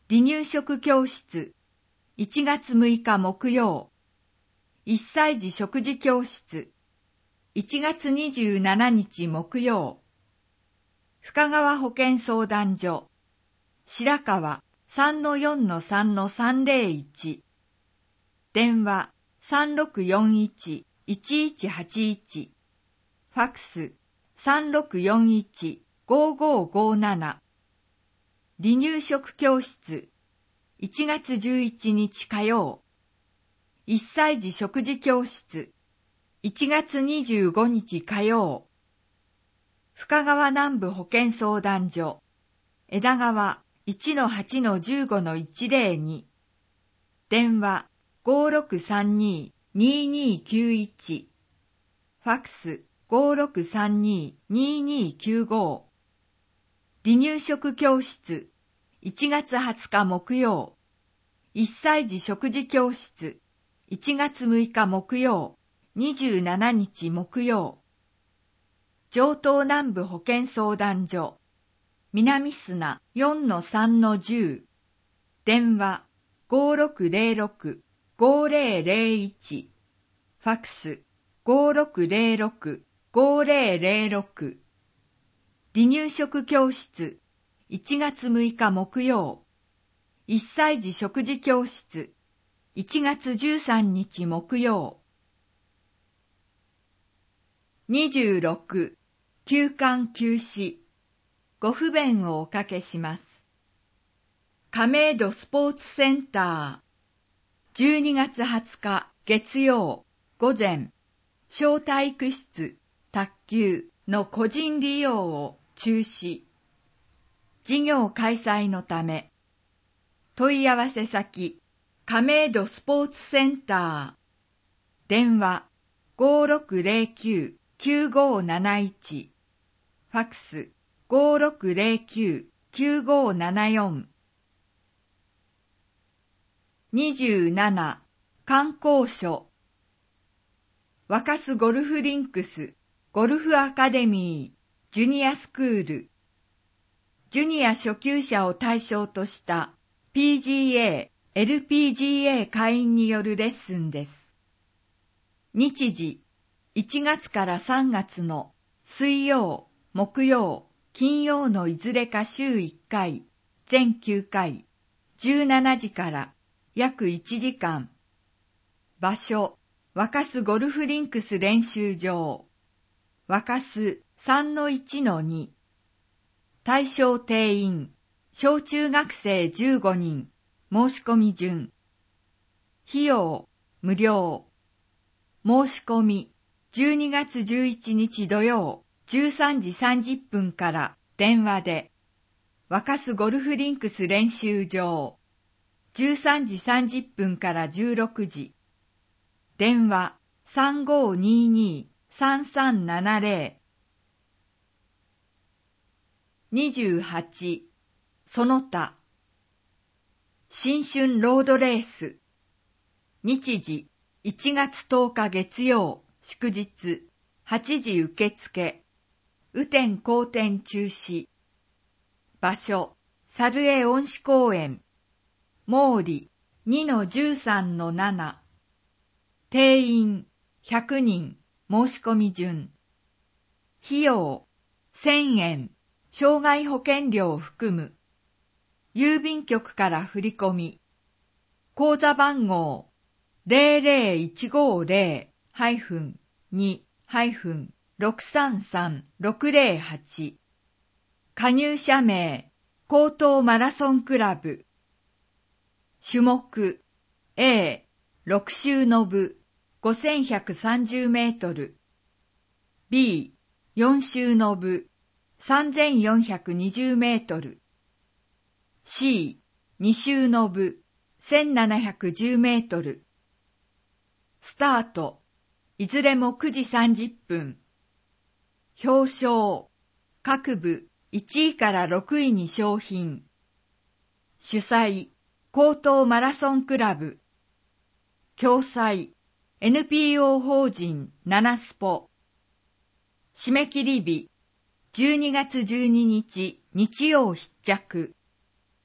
離乳食教室、いちがつむいか木曜。いっさい児食事教室、いちがつにじゅうしちにち木曜。深川保健相談所、白川 さんのよんのさんのさんぜろいち。電話 さんろくよんいち いちいちはちいち。ファックス さんろくよんいち ごごごなな。離乳食教室、いちがつじゅういちにち火曜。いっさい児食事教室、いちがつにじゅうごにち火曜。深川南部保健相談所、枝川 いちのはちのじゅうごのいちぜろに。電話 ごろくさんに ににきゅういち。ファックス ごろくさんに ににきゅうご。離乳食教室、いちがつはつか木曜。いっさい児食事教室、いちがつむいか木曜、にじゅうしちにち木曜。城東南部保健相談所、南砂 よんのさんのじゅう。電話 ごろくぜろろく ごぜろぜろいち。ファックス ごろくぜろろく ごぜろぜろろく。離乳食教室、いちがつむいか木曜。いっさい児食事教室、いちがつじゅうさんにち木曜。にじゅうろく、休館休止。ご不便をおかけします。亀戸スポーツセンター。じゅうにがつはつか月曜午前、小体育室、卓球の個人利用を中止。事業開催のため。問い合わせ先、亀戸スポーツセンター。電話 ごろくぜろきゅう きゅうごなないち。ファックス ごろくぜろきゅう きゅうごななよん。にじゅうなな、観光所。若洲ゴルフリンクス、ゴルフアカデミー、ジュニアスクール。ジュニア初級者を対象とした ピージーエー、エルピージーエー 会員によるレッスンです。日時、いちがつからさんがつの水曜、木曜、金曜のいずれか週いっかい、全きゅうかい、じゅうしちじから約いちじかん。場所、若洲ゴルフリンクス練習場。若洲 さんのいちのに。対象定員、小中学生じゅうごにん、申し込み順。費用、無料。申し込み、じゅうにがつじゅういちにち土曜、じゅうさんじさんじゅっぷんから電話で。若洲ゴルフリンクス練習場。じゅうさんじさんじゅっぷんからじゅうろくじ。電話 さんごにに さんさんななぜろ。にじゅうはち、その他。新春ロードレース。日時、いちがつとおか月曜、祝日、はちじ受付。雨天後転中止。場所、猿江恩賜公園。毛利 にのじゅうさんのなな。定員、ひゃくにん、申し込み順。費用、せんえん。障害保険料を含む。郵便局から振り込み。口座番号 ゼロゼロいちごゼロ に ろくさんさん ろくゼロはち。加入者名、高等マラソンクラブ。種目 A、ろく周の部、ごせんひゃくさんじゅうメートル。B、よん周の部、さんぜんよんひゃくにじゅうメートル。C、に周の部、せんななひゃくじゅうメートル。スタート、いずれもくじさんじゅっぷん。表彰、各部いちいからろくいに賞品。主催、高等マラソンクラブ。共催、エヌピーオー 法人ナナスポ。締め切り日、じゅうにがつじゅうににち日曜必着。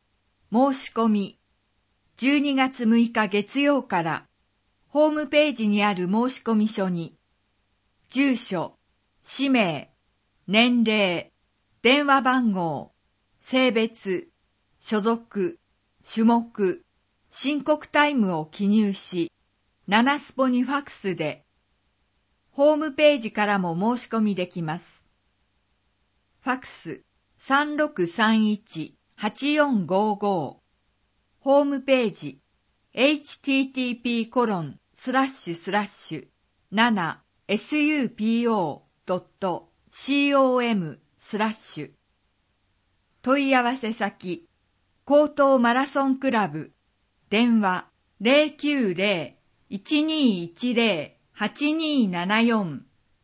申し込み、じゅうにがつむいか月曜からホームページにある申し込み書に、住所、氏名、年齢、電話番号、性別、所属、種目、申告タイムを記入し、ななスポにファックスで、ホームページからも申し込みできます。ファックス さんろくさんいちはちよんごご ホームページ エイチティーティーピーコロンスラッシュスラッシュななエスユーピーオードットコム スラッシュ問い合わせ先高等マラソンクラブ電話 ゼロきゅうゼロ いちにいちゼロ はちにーななよん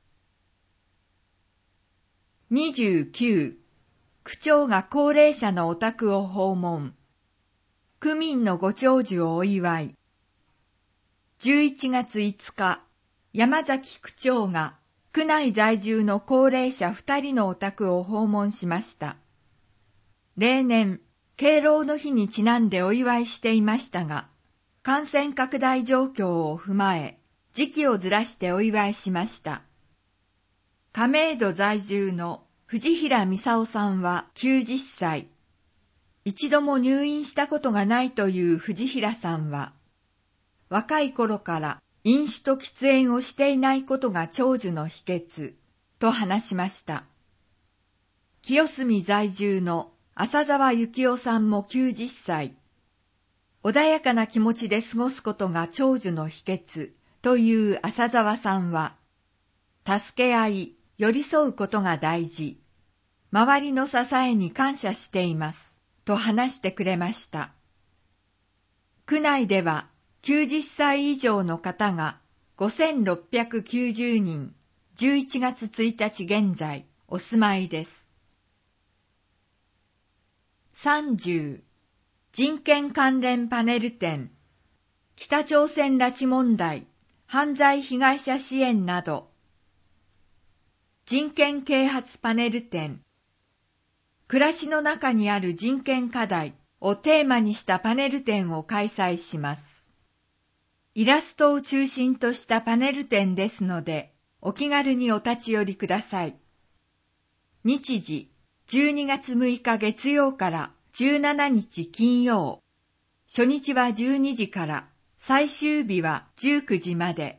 にじゅうきゅう区長が高齢者のお宅を訪問。区民のご長寿をお祝い。じゅういちがついつか、山崎区長が区内在住の高齢者ふたりのお宅を訪問しました。例年、敬老の日にちなんでお祝いしていましたが、感染拡大状況を踏まえ、時期をずらしてお祝いしました。亀戸在住の藤平美沙さんはきゅうじゅっさい。一度も入院したことがないという藤平さんは、若い頃から飲酒と喫煙をしていないことが長寿の秘訣、と話しました。清澄在住の浅沢幸男さんもきゅうじゅっさい。穏やかな気持ちで過ごすことが長寿の秘訣、という浅沢さんは、助け合い、寄り添うことが大事。周りの支えに感謝しています。と話してくれました。区内ではきゅうじゅっさい以上の方がごせんろっぴゃくきゅうじゅうにん、じゅういちがつついたち現在お住まいです。さんじゅう人権関連パネル展、北朝鮮拉致問題、犯罪被害者支援など、人権啓発パネル展、暮らしの中にある人権課題をテーマにしたパネル展を開催します。イラストを中心としたパネル展ですので、お気軽にお立ち寄りください。日時、じゅうにがつむいか月曜からじゅうしちにち金曜。初日はじゅうにじから、最終日はじゅうくじまで。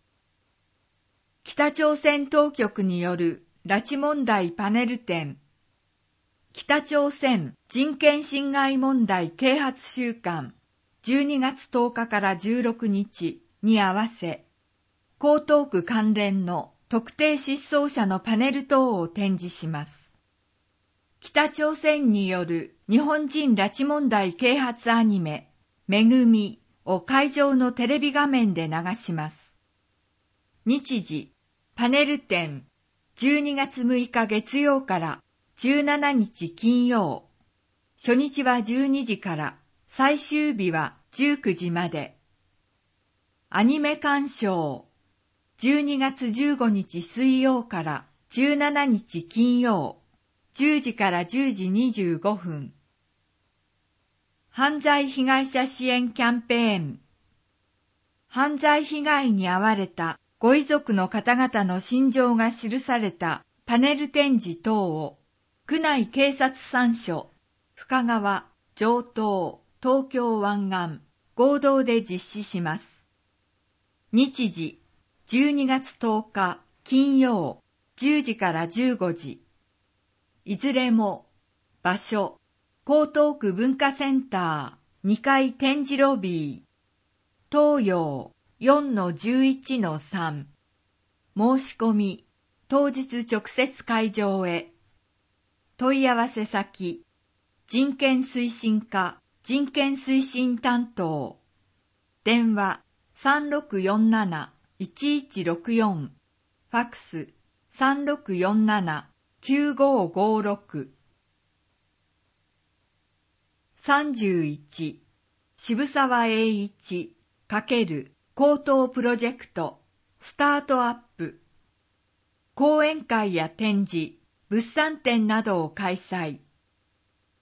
北朝鮮当局による拉致問題パネル展、北朝鮮人権侵害問題啓発週間じゅうにがつとおかからじゅうろくにちに合わせ、江東区関連の特定失踪者のパネル等を展示します。北朝鮮による日本人拉致問題啓発アニメ、めぐみを会場のテレビ画面で流します。日時、パネル展、じゅうにがつむいか月曜からじゅうしちにち金曜。初日はじゅうにじから、最終日はじゅうくじまで。アニメ鑑賞。じゅうにがつじゅうごにち水曜からじゅうしちにち金曜。じゅうじからじゅうじにじゅうごふん。犯罪被害者支援キャンペーン。犯罪被害に遭われたご遺族の方々の心情が記されたパネル展示等を区内警察さんしょ、深川、城東、東京湾岸、合同で実施します。日時、じゅうにがつとおか、金曜、じゅうじからじゅうごじ。いずれも、場所、江東区文化センター、にかい展示ロビー、東洋 よんのじゅういちのさん。申し込み、当日直接会場へ。問い合わせ先、人権推進課、人権推進担当。電話 さんろくよんなな いちいちろくよん。ファックス さんろくよんなな きゅうごごろく。さんじゅういち渋沢栄一×高等プロジェクトスタートアップ。講演会や展示、物産展などを開催。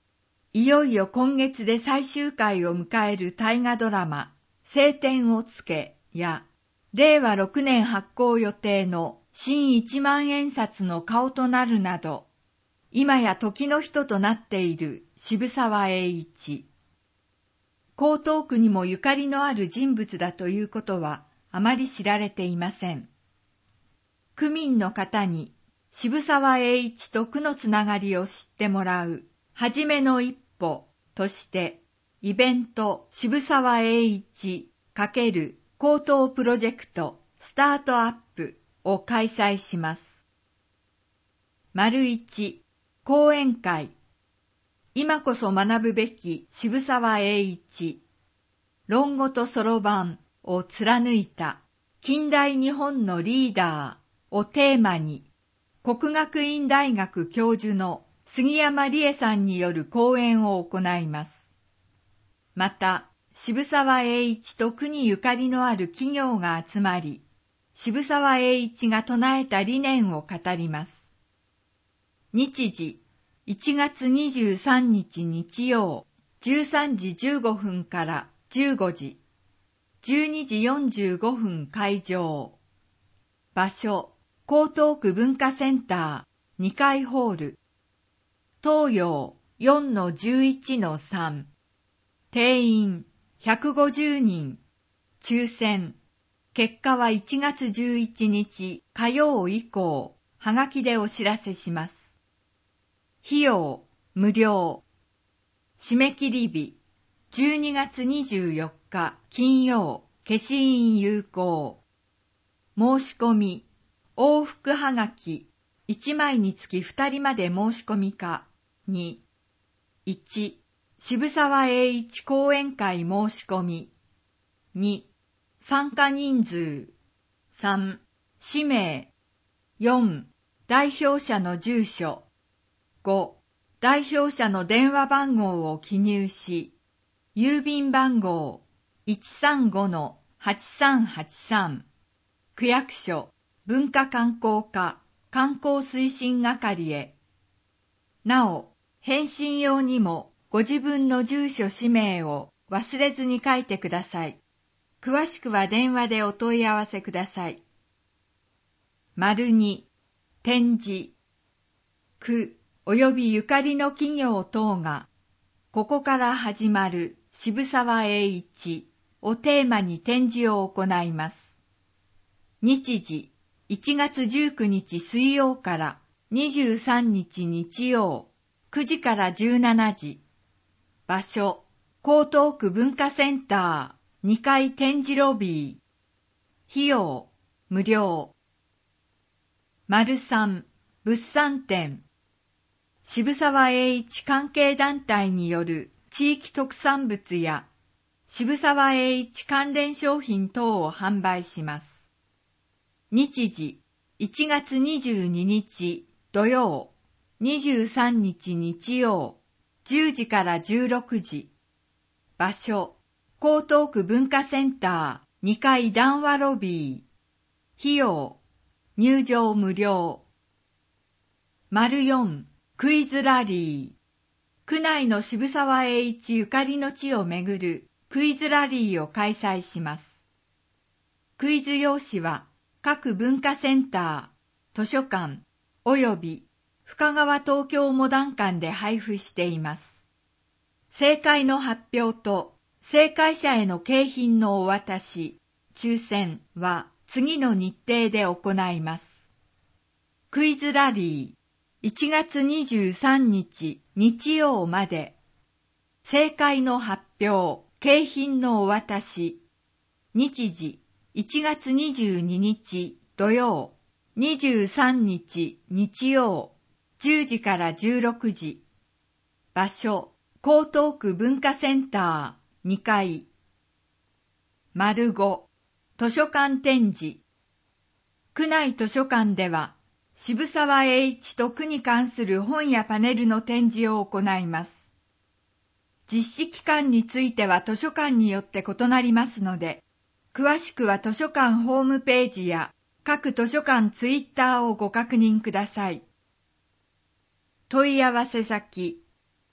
いよいよ今月で最終回を迎える大河ドラマ、青天を衝けや、れいわろくねん発行予定の新一万円札の顔となるなど、今や時の人となっている渋沢栄一。江東区にもゆかりのある人物だということはあまり知られていません。区民の方に渋沢栄一と区のつながりを知ってもらうはじめの一歩として、イベント渋沢栄一×江東プロジェクトスタートアップを開催します。丸一、講演会。今こそ学ぶべき渋沢栄一。論語とそろばんを貫いた近代日本のリーダーをテーマに、國學院大学教授の杉山理恵さんによる講演を行います。また、渋沢栄一と区にゆかりのある企業が集まり、渋沢栄一が唱えた理念を語ります。日時、いちがつにじゅうさんにち日曜、じゅうさんじじゅうごふんからじゅうごじ、じゅうにじよんじゅうごふん会場。場所、江東区文化センターにかいホール。東洋 よんのじゅういちのさん。定員ひゃくごじゅうにん。抽選。結果はいちがつじゅういちにち火曜以降、はがきでお知らせします。費用、無料。締め切り日、じゅうにがつにじゅうよっか金曜、消印有効。申し込み、往復はがき、いちまいにつきふたりまで申し込みか。に、いち、渋沢栄一講演会申し込み。に、参加人数。さん、氏名。よん、代表者の住所。ご、代表者の電話番号を記入し、郵便番号 いちさんごのはちさんはちさん、区役所文化観光課観光推進係へ。なお、返信用にもご自分の住所氏名を忘れずに書いてください。詳しくは電話でお問い合わせください。丸に、展示。区及びゆかりの企業等が、ここから始まる渋沢栄一をテーマに展示を行います。日時、いちがつじゅうくにち水曜からにじゅうさんにち日曜、くじからじゅうしちじ。場所、江東区文化センターにかい展示ロビー。費用、無料。丸さん、物産展。渋沢栄一関係団体による地域特産物や渋沢栄一関連商品等を販売します。日時、いちがつにじゅうににち土曜、にじゅうさんにち日曜、じゅうじからじゅうろくじ。場所、江東区文化センターにかい談話ロビー。費用、入場無料。丸よん、クイズラリー。区内の渋沢栄一ゆかりの地をめぐるクイズラリーを開催します。クイズ用紙は各文化センター、図書館及び深川東京モダン館で配布しています。正解の発表と正解者への景品のお渡し、抽選は次の日程で行います。クイズラリー、いちがつにじゅうさんにち日曜まで。正解の発表、景品のお渡し。日時、いちがつにじゅうににち土曜、にじゅうさんにち日曜、じゅうじからじゅうろくじ。場所、江東区文化センターにかい。丸ご、図書館展示。区内図書館では、渋沢栄一と区に関する本やパネルの展示を行います。実施期間については図書館によって異なりますので、詳しくは図書館ホームページや各図書館ツイッターをご確認ください。問い合わせ先、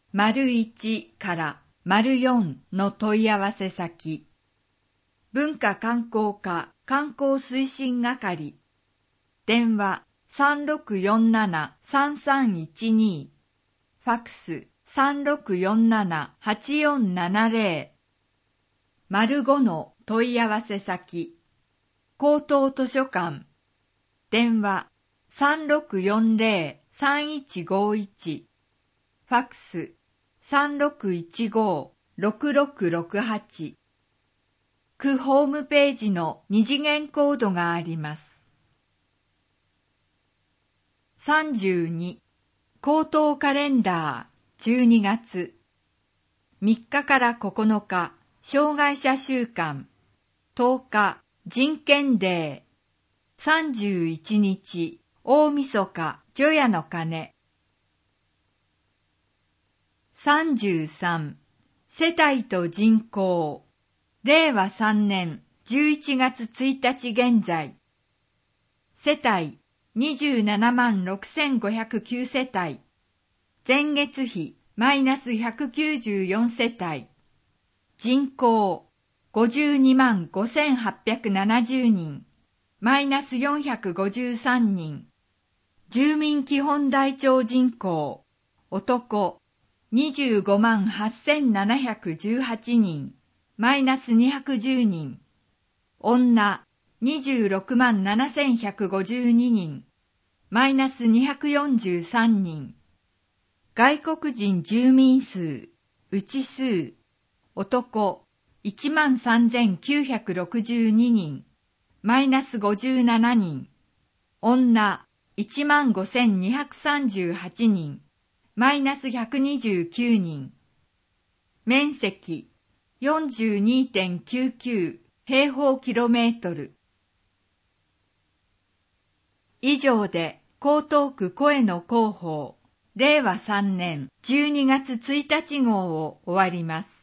丸いちから丸よんの問い合わせ先。文化観光課観光推進係。電話 さんろくよんななさんさんいちに。ファックス さんろくよんななはちよんななゼロ。丸ごの問い合わせ先。高等図書館。電話 さんろくよんゼロさんいちごいち。ファックス さんろくいちごろくろくろくはち。区ホームページの二次元コードがあります。さんじゅうに、高等カレンダーじゅうにがつ。みっかからここのか、障害者週間。とおか、人権デー。さんじゅういちにち、大晦日、除夜の鐘。さんじゅうさん、世帯と人口。れいわさんねんじゅういちがつついたち現在。世帯にじゅうななまんろくせんごひゃくきゅう世帯。前月比マイナスひゃくきゅうじゅうよん世帯。人口ごじゅうにまんごせんはっぴゃくななじゅうにん。マイナスよんひゃくごじゅうさんにん。住民基本台帳人口。男にじゅうごまんはっせんななひゃくじゅうはちにん。マイナスにひゃくじゅうにん。女にじゅうろくまんななせんひゃくごじゅうににん。マイナスにひゃくよんじゅうさんにん。外国人住民数、内数。男いちまんさんぜんきゅうひゃくろくじゅうににん。マイナスごじゅうななにん。女いちまんごせんにひゃくさんじゅうはちにん。マイナスひゃくにじゅうきゅうにん。面積 よんじゅうにてんきゅうきゅう 平方キロメートル。以上で江東区声の広報れいわさんねんじゅうにがつついたち号を終わります。